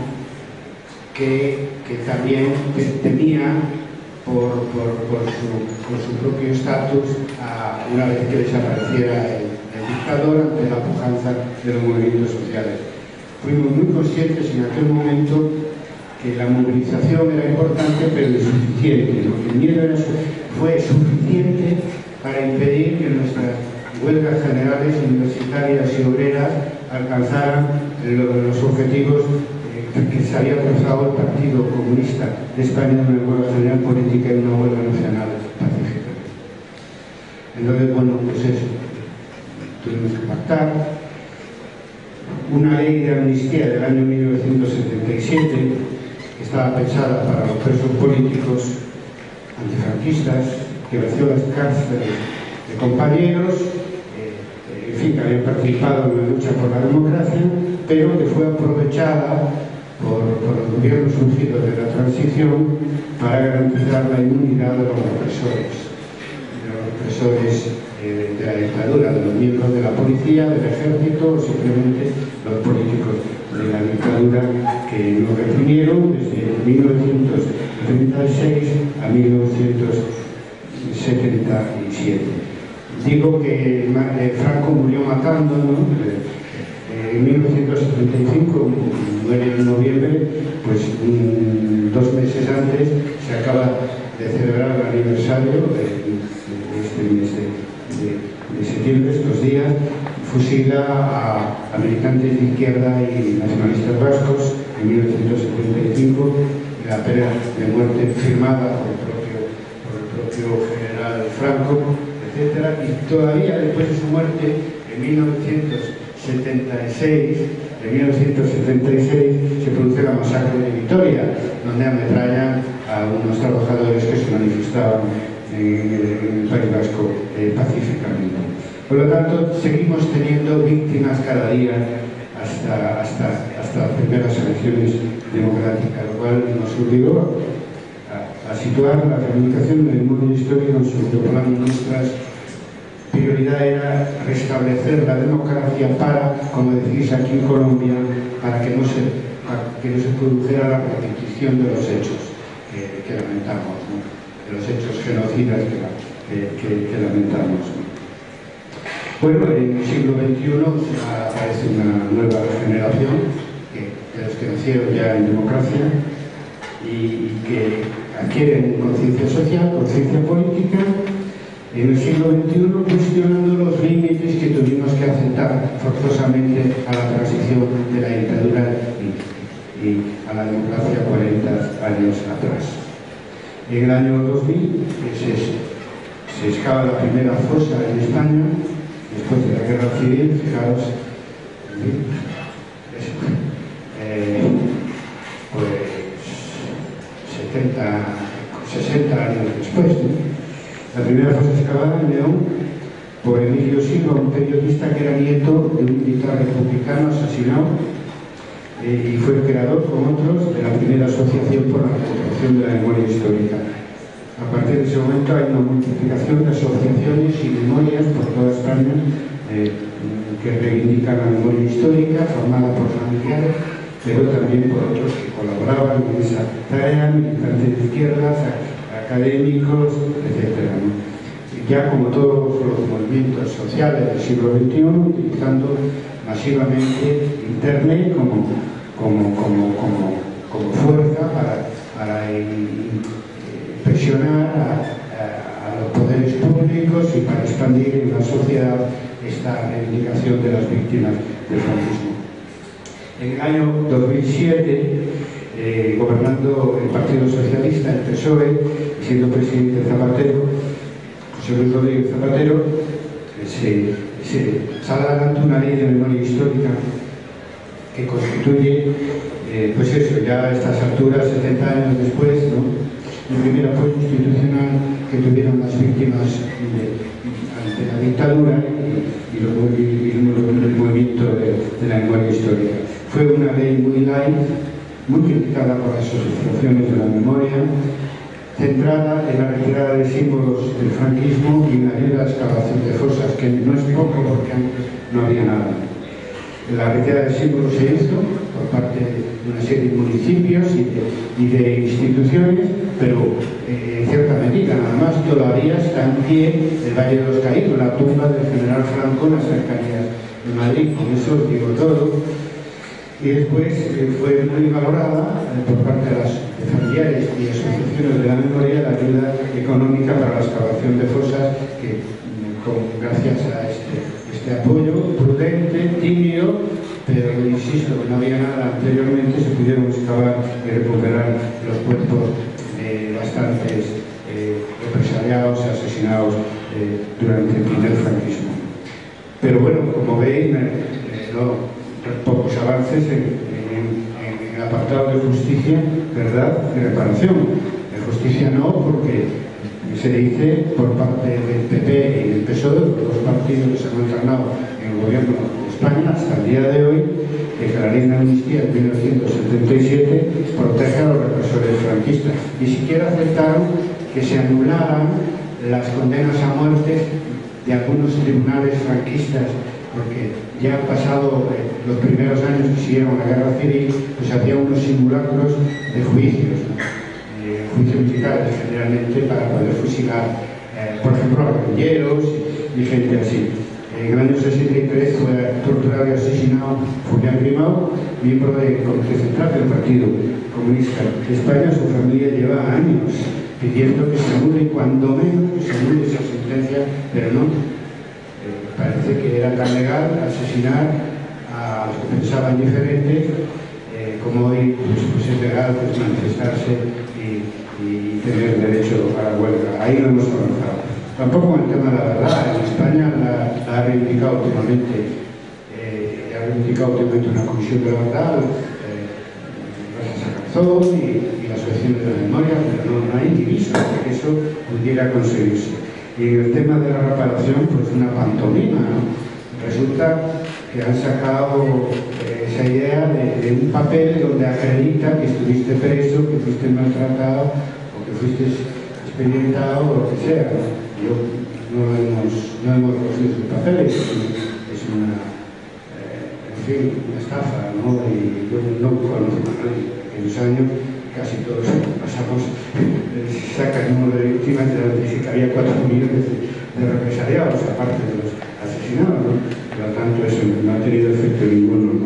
que, que también temía por, por, por, su, por su propio estatus una vez que desapareciera el, el dictador, ante la pujanza de los movimientos sociales. Fuimos muy conscientes en aquel momento que la movilización era importante, pero insuficiente, ¿no? El miedo era, fue suficiente para impedir que nuestras huelgas generales, universitarias y obreras alcanzaran los objetivos que se había trazado el Partido Comunista de España, de una huelga general política y una huelga nacional pacífica. Entonces, bueno, pues eso, tuvimos que pactar una ley de amnistía del año mil novecientos setenta y siete, que estaba pensada para los presos políticos antifranquistas, que vació las cárceles de compañeros, eh, en fin, que habían participado en la lucha por la democracia, pero que fue aprovechada por, por los gobiernos surgidos de la transición para garantizar la inmunidad de los represores, de los represores eh, de la dictadura, de los miembros de la policía, del ejército o simplemente los políticos de la dictadura que nos reprimieron desde mil novecientos treinta y seis a mil novecientos setenta y siete. Digo que eh, Franco murió matando, ¿no? En mil novecientos setenta y cinco, nueve de noviembre, pues mm, dos meses antes se acaba de celebrar el aniversario de, de este mes de, de, de septiembre, estos días, fusila a, a militantes de izquierda y nacionalistas vascos en mil novecientos setenta y cinco, la pena de muerte firmada por el propio, por el propio general Franco, etcétera, y todavía después de su muerte, en mil novecientos setenta y seis, en mil novecientos setenta y seis se produce la masacre de Vitoria, donde ametrallan a unos trabajadores que se manifestaban en, en el País Vasco eh, pacíficamente. Por lo tanto, seguimos teniendo víctimas cada día hasta, hasta, hasta hasta las primeras elecciones democráticas, lo cual nos obligó a, a situar la reivindicación del mundo histórico en su plano. Nuestras prioridad era restablecer la democracia para, como decís aquí en Colombia, para que no se, para que no se produjera la repetición de los hechos que, que lamentamos, ¿no? De los hechos genocidas que, que, que, que lamentamos, ¿no? Bueno, en el siglo veintiuno aparece una nueva generación que, de los que nacieron ya en democracia y, y que adquieren conciencia social, conciencia política. En el siglo veintiuno, cuestionando los límites que tuvimos que aceptar forzosamente a la transición de la dictadura y, y a la democracia cuarenta años atrás. En el año dos mil se, se excava la primera fosa en España, después de la guerra civil, fijaros, eh, pues setenta, sesenta años después, ¿no? La primera fosa excavada en León por Emilio Silva, un periodista que era nieto de un militar republicano asesinado eh, y fue creador, con otros, de la primera asociación por la recuperación de la memoria histórica. A partir de ese momento hay una multiplicación de asociaciones y memorias por toda España eh, que reivindican la memoria histórica, formada por familiares, pero también por otros que colaboraban en esa tarea, militantes de izquierdas, académicos, etcétera, ¿no? Ya como todos los movimientos sociales del siglo veintiuno, utilizando masivamente Internet como, como, como, como, como fuerza para, para presionar a, a, a los poderes públicos y para expandir en la sociedad esta reivindicación de las víctimas del franquismo. En el año dos mil siete, eh, gobernando el Partido Socialista, el P S O E, siendo presidente Zapatero, José Luis Rodríguez Zapatero, se, se sale adelante una ley de memoria histórica que constituye, eh, pues eso, ya a estas alturas, setenta años después, ¿no?, el primer apoyo institucional que tuvieron las víctimas de, ante la dictadura y, y, los, y el movimiento de, de la memoria histórica. Fue una ley muy light, muy criticada por las asociaciones de la memoria, centrada en la retirada de símbolos del franquismo y en la ayuda a la excavación de fosas, que no es poco porque antes no había nada. La retirada de símbolos se hizo por parte de una serie de municipios y de, y de instituciones, pero eh, en cierta medida, nada más, todavía está en pie el Valle de los Caídos, la tumba del general Franco en las cercanías de Madrid. Con eso os digo todo. Y después eh, fue muy valorada eh, por parte de las de familiares y asociaciones de la memoria la ayuda económica para la excavación de fosas que, con, gracias a este, este apoyo prudente, tímido, pero insisto, no había nada anteriormente, se pudieron excavar y recuperar los cuerpos de bastantes eh, represaliados y asesinados eh, durante el primer franquismo. Pero bueno, como veis, eh, no, pocos avances en, en, en el apartado de justicia, verdad y reparación. De justicia no, porque se dice por parte del P P y del P S O E, los dos partidos que se han encarnado en el gobierno de España hasta el día de hoy, que la ley de amnistía de mil novecientos setenta y siete protege a los represores franquistas. Ni siquiera aceptaron que se anularan las condenas a muerte de algunos tribunales franquistas, porque ya han pasado eh, los primeros años que siguieron la guerra civil, pues había unos simulacros de juicios, ¿no? eh, juicios militares generalmente, para poder fusilar, eh, por ejemplo, a guerrilleros y gente así. En el año sesenta y tres fue torturado y asesinado Julián Grimau, miembro del Comité Central del Partido Comunista de España. Su familia lleva años pidiendo que se anule, cuando menos que se anule esa sentencia, pero no. Parece que era tan legal asesinar a los que pensaban diferente, eh, como hoy pues, pues es legal pues, manifestarse y, y tener derecho a la huelga. Ahí no hemos avanzado. Tampoco en el tema de la verdad. En España la, la ha reivindicado últimamente, eh, ha reivindicado últimamente una comisión de la verdad, eh, gracias a Garzón y, y la Asociación de la Memoria, pero no, no hay divisa para que eso pudiera conseguirse. Y en el tema de la reparación, pues una pantomima, ¿no? Resulta que han sacado eh, esa idea de, de un papel donde acredita que estuviste preso, que fuiste maltratado o que fuiste experimentado o lo que sea, ¿no? Yo no hemos, no hemos recibido ese papel, es, es una, eh, en fin, una estafa, ¿no? Y yo no conozco a nadie. En los años casi todos pasamos, saca el número de víctimas, dice que había cuatro millones de, de represaliados, aparte de los asesinados, ¿no? Por lo tanto, eso no ha tenido efecto ninguno, ¿no?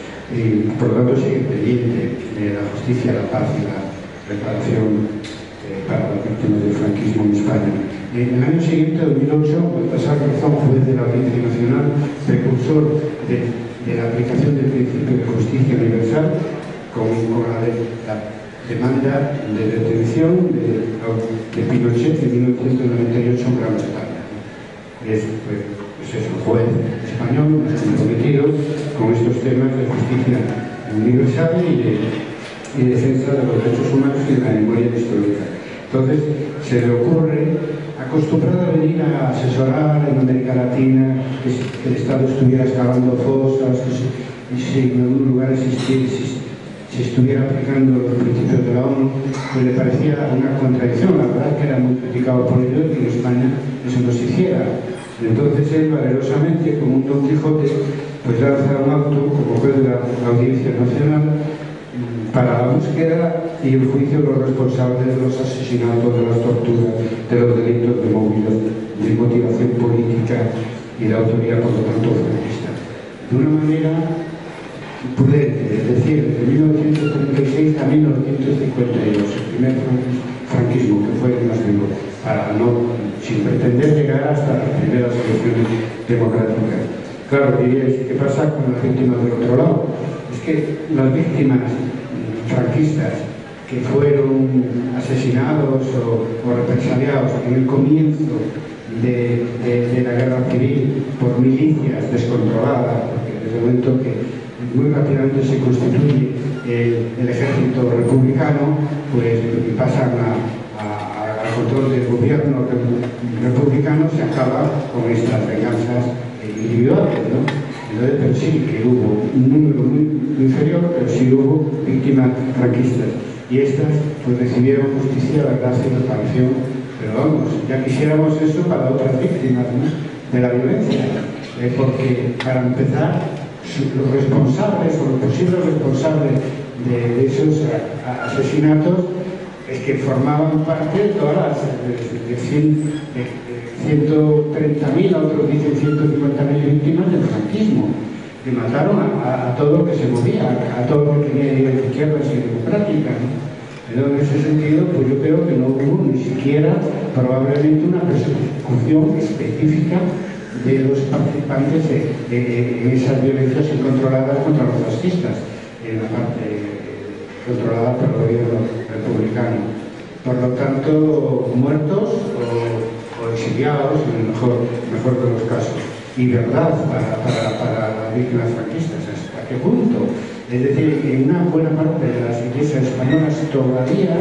Y por lo tanto, sigue pendiente de la justicia, la paz y la reparación eh, para las víctimas del franquismo en España. En el año siguiente, dos mil ocho, Baltasar Garzón, juez de la Audiencia Nacional, precursor de, de la aplicación del principio de justicia universal, con, con la, de, la demanda de detención de, de Pinochet en mil novecientos noventa y ocho en Gran Bretaña. Es, pues, pues es un juez español comprometido con estos temas de justicia universal y de, y defensa de los derechos humanos y de la memoria histórica. Entonces, se le ocurre, acostumbrado a venir a asesorar en América Latina, que, que el Estado estuviera excavando fosas, y si en algún lugar existiera, si, si estuviera aplicando los principios de la ONU, pues le parecía una contradicción. La verdad es que era muy criticado por ello y que en España eso no se hiciera. Entonces él, valerosamente, como un Don Quijote, pues lanza un auto como juez de la Audiencia Nacional para la búsqueda y el juicio de los responsables de los asesinatos, de las torturas, de los delitos de motivación política y de autoría, por lo tanto, franquista. De una manera prudente, es decir, desde mil novecientos treinta y seis a mil novecientos cincuenta y dos, el primer franquismo, que fue el más duro, para no, sin pretender llegar hasta las primeras elecciones democráticas. Claro, diréis, ¿qué pasa con las víctimas del otro lado? Es que las víctimas franquistas que fueron asesinados o, o represaliados en el comienzo de, de, de la guerra civil por milicias descontroladas, porque desde el momento que muy rápidamente se constituye el, el ejército republicano, pues pasan al control del gobierno republicano, se acaba con estas venganzas individuales, ¿no? Entonces, pero sí que hubo un número muy inferior, pero sí hubo víctimas franquistas. Y estas, pues recibieron justicia, la gracia y la reparación. Pero vamos, ya quisiéramos eso para otras víctimas, ¿no?, de la violencia. Eh, porque, para empezar, los responsables o los posibles responsables de, de esos a, a, asesinatos es que formaban parte de todas las de, de, cien, de, de ciento treinta mil, otros dicen ciento cincuenta mil víctimas del franquismo, que mataron a, a, a todo lo que se movía, a, a todo lo que tenía ideas izquierdas y democráticas, ¿no? Pero en ese sentido, pues yo creo que no hubo ni siquiera probablemente una persecución específica de los participantes de, de, de, en esas violencias incontroladas contra los fascistas, en la parte eh, controlada por el gobierno republicano. Por lo tanto, muertos o, o exiliados, en el mejor, mejor de los casos. Y verdad para, para, para las víctimas franquistas, ¿hasta qué punto? Es decir, que en una buena parte de las iglesias españolas todavía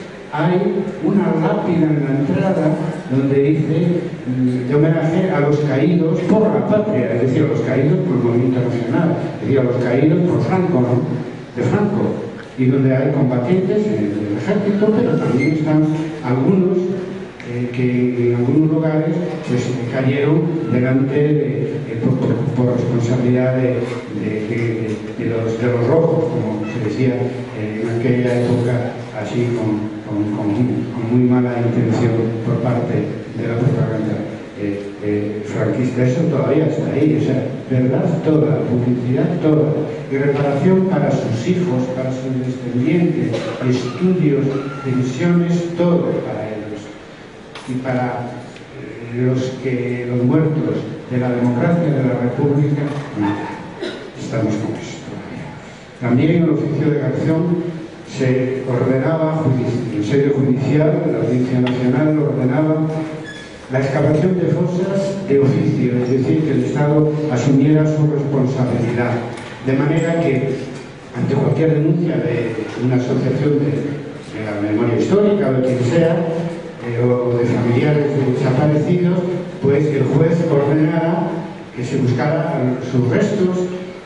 hay una lápida en la entrada donde dice de homenaje a los caídos por la patria, es decir, a los caídos por el movimiento nacional, es decir, a los caídos por Franco, ¿no?, de Franco, y donde hay combatientes en el ejército, pero también están algunos eh, que en algunos lugares pues cayeron delante de, de, por, por, por responsabilidad de, de, de, de, los, de los rojos, como se decía eh, en aquella época, así con Con, con, con muy mala intención por parte de la propaganda eh, eh, franquista. Eso todavía está ahí, o sea, verdad toda, publicidad toda, y reparación para sus hijos, para sus descendientes, estudios, pensiones, todo para ellos. Y para los, que, los muertos de la democracia, de la república, no, estamos con eso todavía. También el oficio de Garzón se ordenaba, en sede judicial, la Audiencia Nacional ordenaba la excavación de fosas de oficio, es decir, que el Estado asumiera su responsabilidad, de manera que ante cualquier denuncia de una asociación de, de la memoria histórica o de quien sea, eh, o de familiares de desaparecidos, pues el juez ordenara que se buscaran sus restos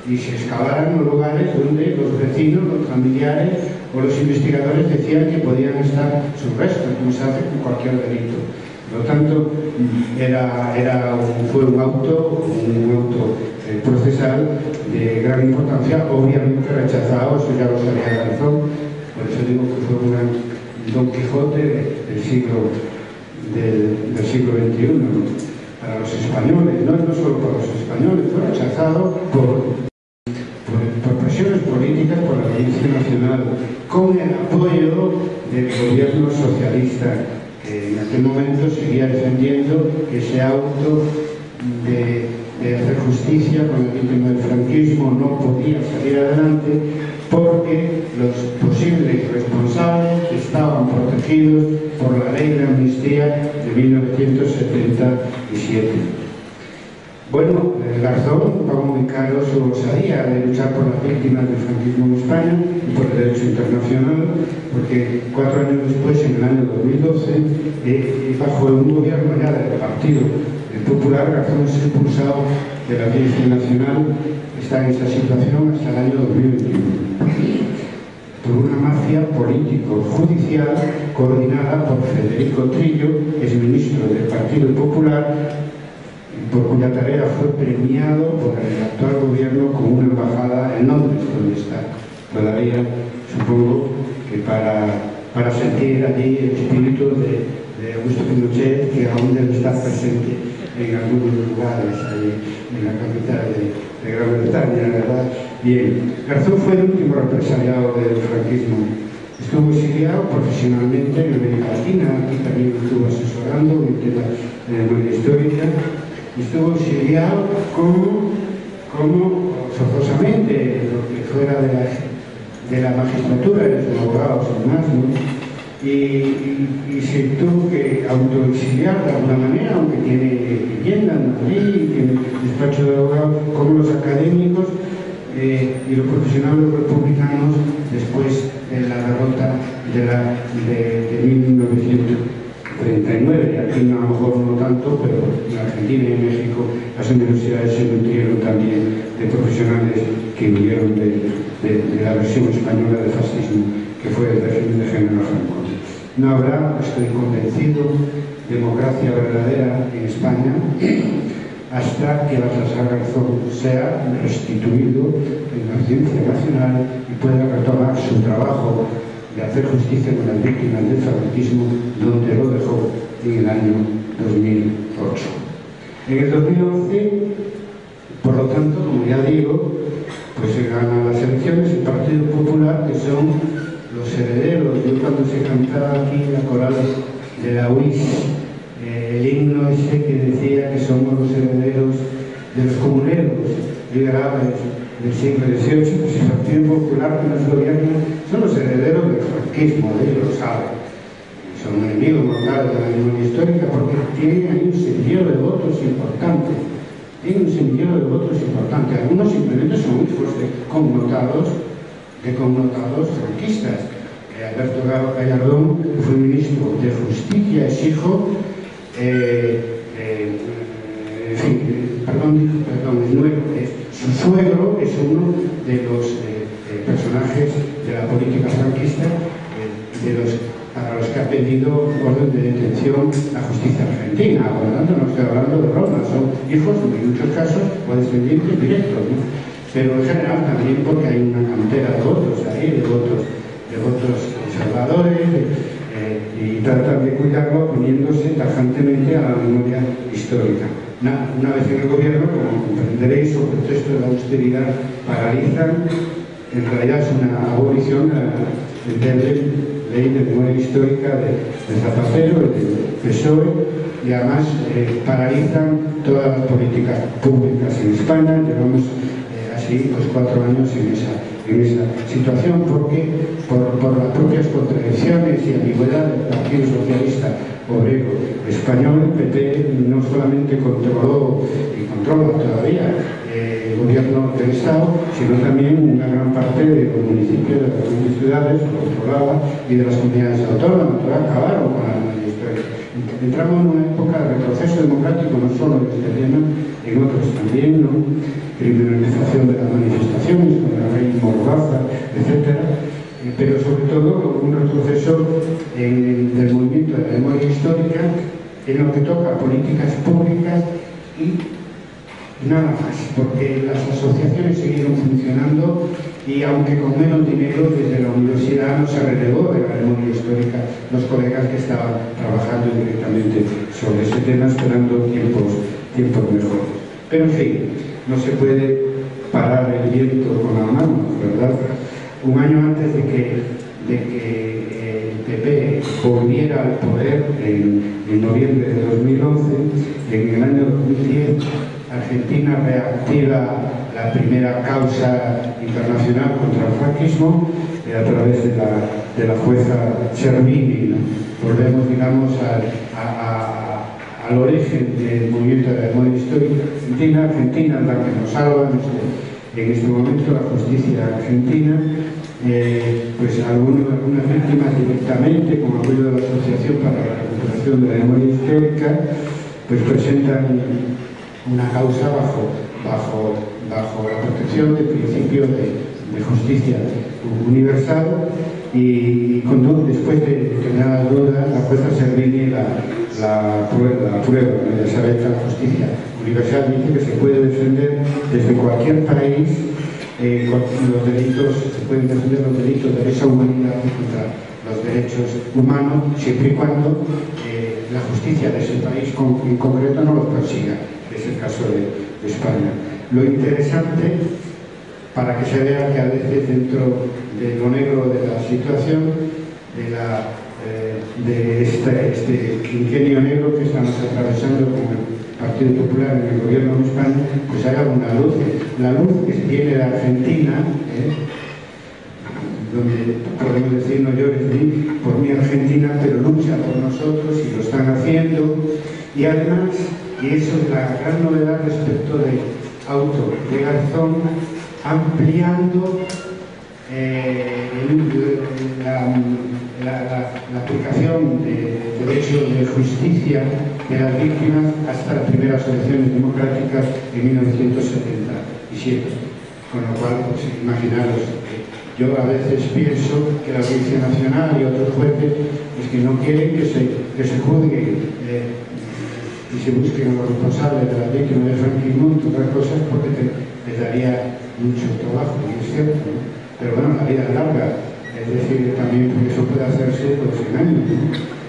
y se excavaran los lugares donde los vecinos, los familiares o los investigadores decían que podían estar sus restos, como se hace con cualquier delito. Por lo tanto, era, era un, fue un auto, un auto eh, procesal de gran importancia, obviamente rechazado, eso ya lo sabía Garzón, por eso digo que fue un gran Don Quijote del siglo, del, del siglo veintiuno para los españoles, no, no solo para los españoles, fue rechazado por, por, por presiones políticas, por la Audiencia Nacional, con el apoyo del gobierno socialista, que en aquel momento seguía defendiendo que ese auto de, de hacer justicia con el víctima del franquismo no podía salir adelante porque los posibles responsables estaban protegidos por la ley de amnistía de mil novecientos setenta y siete. Bueno, Garzón pagó muy caro su osadía de luchar por las víctimas del franquismo en España y por el derecho internacional, porque cuatro años después, en el año dos mil doce, eh, bajo un gobierno ya del Partido Popular, Garzón es expulsado de la Audiencia Nacional, está en esta situación hasta el año dos mil veintiuno, por una mafia político-judicial coordinada por Federico Trillo, exministro del Partido Popular, por cuya tarea fue premiado por el actual gobierno con una embajada en Londres, donde está todavía, supongo que para, para sentir allí el espíritu de, de Augusto Pinochet, que aún debe estar presente en algunos lugares ahí en la capital de, de Gran Bretaña, ¿verdad? Bien, Garzón fue el último represaliado del franquismo. Estuvo exiliado profesionalmente en América Latina, aquí también estuvo asesorando en temas de memoria histórica, y estuvo exiliado como, como forzosamente, lo que fuera de la, de la magistratura, de los abogados y demás, ¿no? Y, y, y se tuvo que autoexiliar de alguna manera, aunque tiene vivienda en Madrid, tiene despacho de abogados, como los académicos eh, y los profesionales republicanos después de la derrota de, la, de, de mil novecientos treinta y nueve. Y aquí no, a lo mejor no tanto, pero en Argentina y en México las universidades se nutrieron también de profesionales que huyeron de, de, de la versión española del fascismo, que fue el régimen de General Franco. No habrá, estoy convencido, democracia verdadera en España hasta que Baltasar Garzón sea restituido en la Audiencia Nacional y pueda retomar su trabajo de hacer justicia con las víctimas del franquismo, donde lo dejó en el año dos mil ocho. En el dos mil once, por lo tanto, como ya digo, pues se gana las elecciones el Partido Popular, que son los herederos. Yo cuando se cantaba aquí la coral de la U I S, eh, el himno ese que decía que somos los herederos de los comuneros liberales del siglo dieciocho, pues el Partido Popular que nos gobierna son los herederos del franquismo, ellos lo saben. Son enemigos mortales de la memoria histórica porque tienen ahí un semillero de votos importante. Tienen un semillero de votos importante. Algunos simplemente son hijos de connotados de connotados franquistas. Eh, Alberto Gallardón, que fue ministro de Justicia, es hijo, eh, eh, en fin, eh, perdón, perdón, es nuevo, es, su suegro es uno de los eh, eh, personajes de la política franquista, eh, de los, para los que ha pedido orden de detención la justicia argentina. Por lo tanto, no estoy hablando de Roma, son hijos, en muchos casos, o descendientes directos, ¿no? Pero en general también porque hay una cantera de votos ahí, de votos, de votos conservadores, eh, y tratan de cuidarlo poniéndose tajantemente a la memoria histórica. Una, una vez en el gobierno, como comprenderéis, por pretexto de la austeridad, paralizan, en realidad es una abolición de la ley de memoria histórica de, de Zapatero, de P S O E, y además eh, paralizan todas las políticas públicas en España. Llevamos así, pues cuatro años en esa, en esa situación, porque por, por las propias contradicciones y ambigüedades del Partido Socialista Obrero Español, el P P no solamente controló y controla todavía eh, el gobierno del Estado, sino también una gran parte de los municipios, de las grandes ciudades, lo controlaba, y de las comunidades autónomas, que acabaron con la memoria histórica. Entramos en una época de retroceso democrático, no solo en este tema, en otros también, ¿no? Criminalización de las manifestaciones, con la ley Mordaza, etcétera. Pero sobre todo un retroceso en, del movimiento de la memoria histórica en lo que toca a políticas públicas y nada más, porque las asociaciones siguieron funcionando y aunque con menos dinero, desde la universidad no se relegó de la memoria histórica los colegas que estaban trabajando directamente sobre ese tema, esperando tiempos, tiempos mejores. Pero en fin, no se puede parar el viento con la mano, ¿verdad? Un año antes de que, de que el P P volviera al poder, en, en noviembre de dos mil once, en el año dos mil diez, Argentina reactiva la primera causa internacional contra el franquismo eh, a través de la, de la jueza Cervini, ¿no? Volvemos, digamos, a, a, a, al origen del movimiento de la memoria histórica argentina. Argentina es la que nos salva en este, en este momento, la justicia argentina. Eh, pues algunos, algunas víctimas directamente, con apoyo de la Asociación para la Recuperación de la Memoria Histórica, pues presentan una causa bajo, bajo, bajo la protección del principio de, de justicia universal y, y con, después de determinadas dudas la jueza Cervini la, la, la prueba, ¿no? Ya sabéis que la justicia universal dice que se puede defender desde cualquier país. Eh, los delitos, se pueden defender los delitos de lesa humanidad contra los derechos humanos, siempre y cuando eh, la justicia de ese país con, en concreto no los persiga, que es el caso de, de España. Lo interesante, para que se vea que a veces dentro de lo negro de la situación, de, la, eh, de este, este quinquenio negro que estamos atravesando con el Partido Popular en el gobierno de España, pues hay alguna luz. La luz que viene de Argentina, ¿eh? donde podemos decir no llores ni por mí Argentina, pero lucha por nosotros y lo están haciendo. Y además, y eso es la gran novedad respecto de Auto de Garzón, ampliando eh, el, la, la, la, la aplicación de derecho de justicia de las víctimas hasta las primeras elecciones democráticas en mil novecientos setenta y siete. Con lo cual, pues, imaginaros, eh, yo a veces pienso que la Audiencia Nacional y otros jueces pues, que no quieren que se, que se juzguen eh, y se busquen a los responsables de las víctimas del franquismo y otras cosas, porque te, les daría mucho trabajo, y es cierto, ¿no? Pero bueno, la vida es larga, es decir, también porque eso puede hacerse por cien años, ¿no?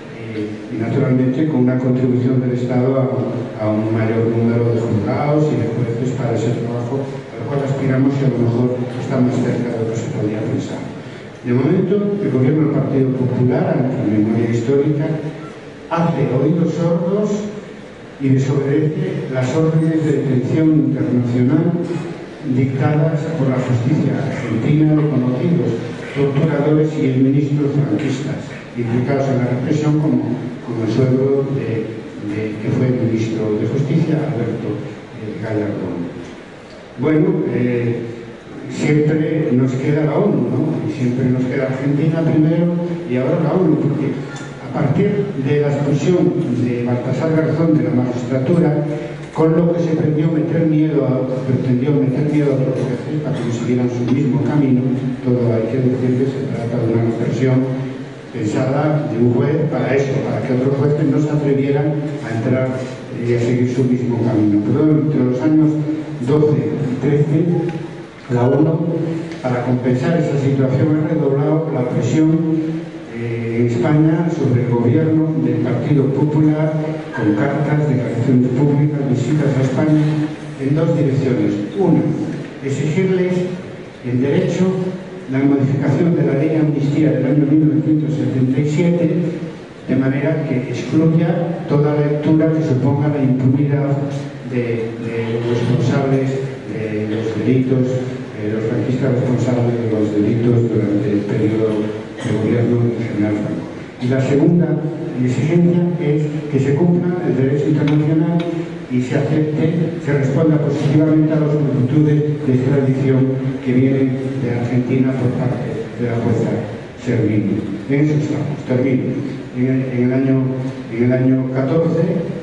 Y naturalmente con una contribución del Estado a, a un mayor número de juzgados y de jueces para ese trabajo, a lo cual aspiramos y a lo mejor está más cerca de lo que se podía pensar. De momento, el gobierno del Partido Popular, ante la memoria histórica, hace oídos sordos y desobedece las órdenes de detención internacional dictadas por la justicia argentina de conocidos torturadores y ministros franquistas implicados en la represión, como, como el suegro de, de, que fue ministro de Justicia, Alberto eh, Gallardón. Bueno, eh, siempre nos queda la ONU, ¿no? Y siempre nos queda Argentina primero y ahora la ONU, porque a partir de la expulsión de Baltasar Garzón de la magistratura, con lo que se pretendió meter miedo a, pretendió meter miedo a los jueces para que no siguieran su mismo camino. Todo hay que decir que se trata de una versión pensada de un juez para eso, para que otros jueces no se atrevieran a entrar y a seguir su mismo camino. Pero entre los años doce y trece, la ONU, para compensar esa situación, ha redoblado la presión eh, en España sobre el gobierno del Partido Popular, con cartas, declaraciones públicas, visitas a España, en dos direcciones. Una, exigirles en derecho la modificación de la ley de amnistía del año mil novecientos setenta y siete, de manera que excluya toda lectura que suponga la impunidad de, de los responsables de los delitos, de los franquistas responsables de los delitos durante el periodo del gobierno del general Franco. Y la segunda exigencia es que se cumpla el derecho internacional y se acepte, se responda positivamente a las solicitudes de extradición que vienen de Argentina por parte de la jueza Servini. En eso estamos, termino. En el, en el año en el año catorce,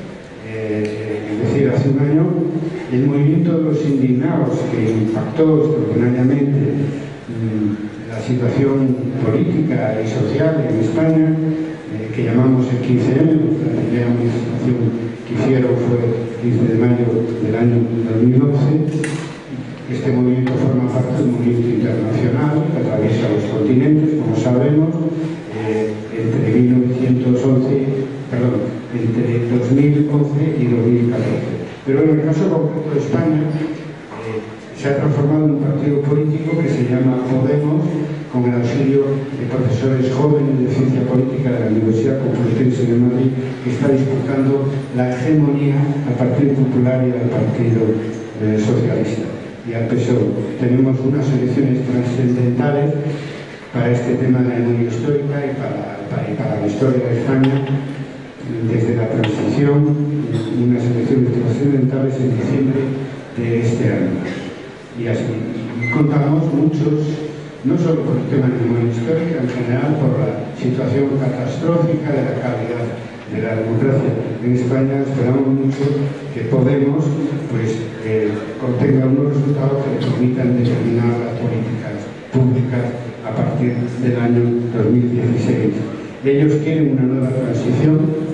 eh, es decir, hace un año, el movimiento de los indignados que impactó extraordinariamente mmm, la situación política y social en España, eh, que llamamos el quince eme, la primera manifestación que hicieron fue el quince de mayo del año dos mil once. Este movimiento forma parte de un movimiento internacional que atraviesa los continentes, como sabemos, eh, entre mil novecientos once, perdón, entre dos mil once y dos mil catorce. Pero en el caso concreto de España, eh, se ha transformado en un partido político que se llama Podemos, con el auxilio de profesores jóvenes de ciencia política de la Universidad Complutense de Madrid, que está disputando la hegemonía al Partido Popular y al Partido eh, Socialista y al P S O E. Tenemos unas elecciones trascendentales para este tema de la memoria histórica y para, para, y para la historia de España desde la transición, unas elecciones trascendentales en diciembre de este año. Y así contamos muchos, no solo por el tema de la memoria histórica, en general por la situación catastrófica de la calidad de la democracia en España. Esperamos mucho que Podemos pues, eh, contenga unos resultados que le permitan determinar las políticas públicas a partir del año dos mil dieciséis. Ellos quieren una nueva transición.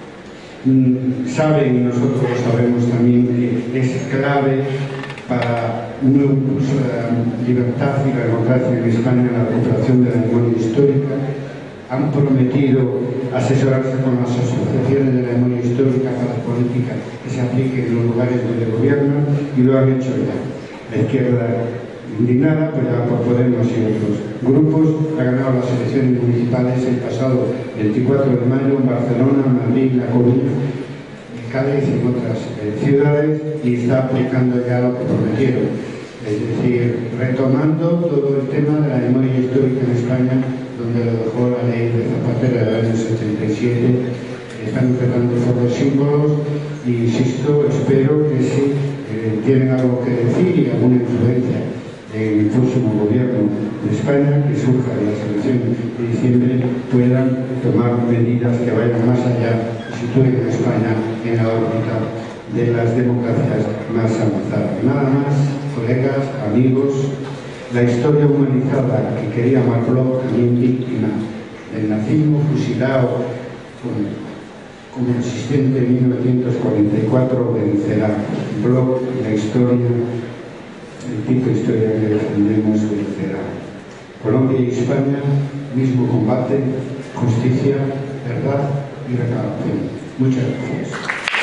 Mm, saben, y nosotros lo sabemos también, que es clave para un nuevo impulso de la libertad y la democracia en España, la recuperación de la memoria histórica. Han prometido asesorarse con las asociaciones de la memoria histórica para las políticas que se apliquen en los lugares donde gobiernan, y lo han hecho ya. La izquierda indignada, apoyada por Podemos y otros grupos, ha ganado las elecciones municipales el pasado veinticuatro de mayo en Barcelona, Madrid, La Coruña, Cádiz y en otras eh, ciudades, y está aplicando ya lo que prometieron, es decir, retomando todo el tema de la memoria histórica en España, donde lo dejó la ley de Zapatero del año setenta y siete. Están empezando por los símbolos y, insisto, espero que si eh, tienen algo que decir y alguna influencia en el próximo gobierno de España que surja de las elecciones de diciembre, puedan tomar medidas que vayan más allá y sitúen a España en la órbita de las democracias más avanzadas. Nada más, colegas, amigos. La historia humanizada que quería Marc Bloch, también víctima del nazismo, fusilado con, como resistente en mil novecientos cuarenta y cuatro, vencerá. Bloch, la historia, el tipo de historia que defendemos, vencerá. Colombia y España, mismo combate, justicia, verdad y reparación. Muchas gracias.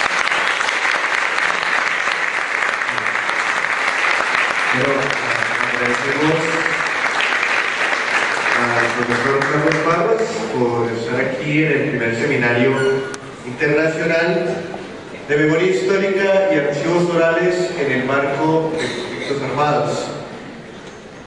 Agradecemos al profesor Carlos Parras por estar aquí en el primer seminario internacional de memoria histórica y archivos orales en el marco de conflictos armados.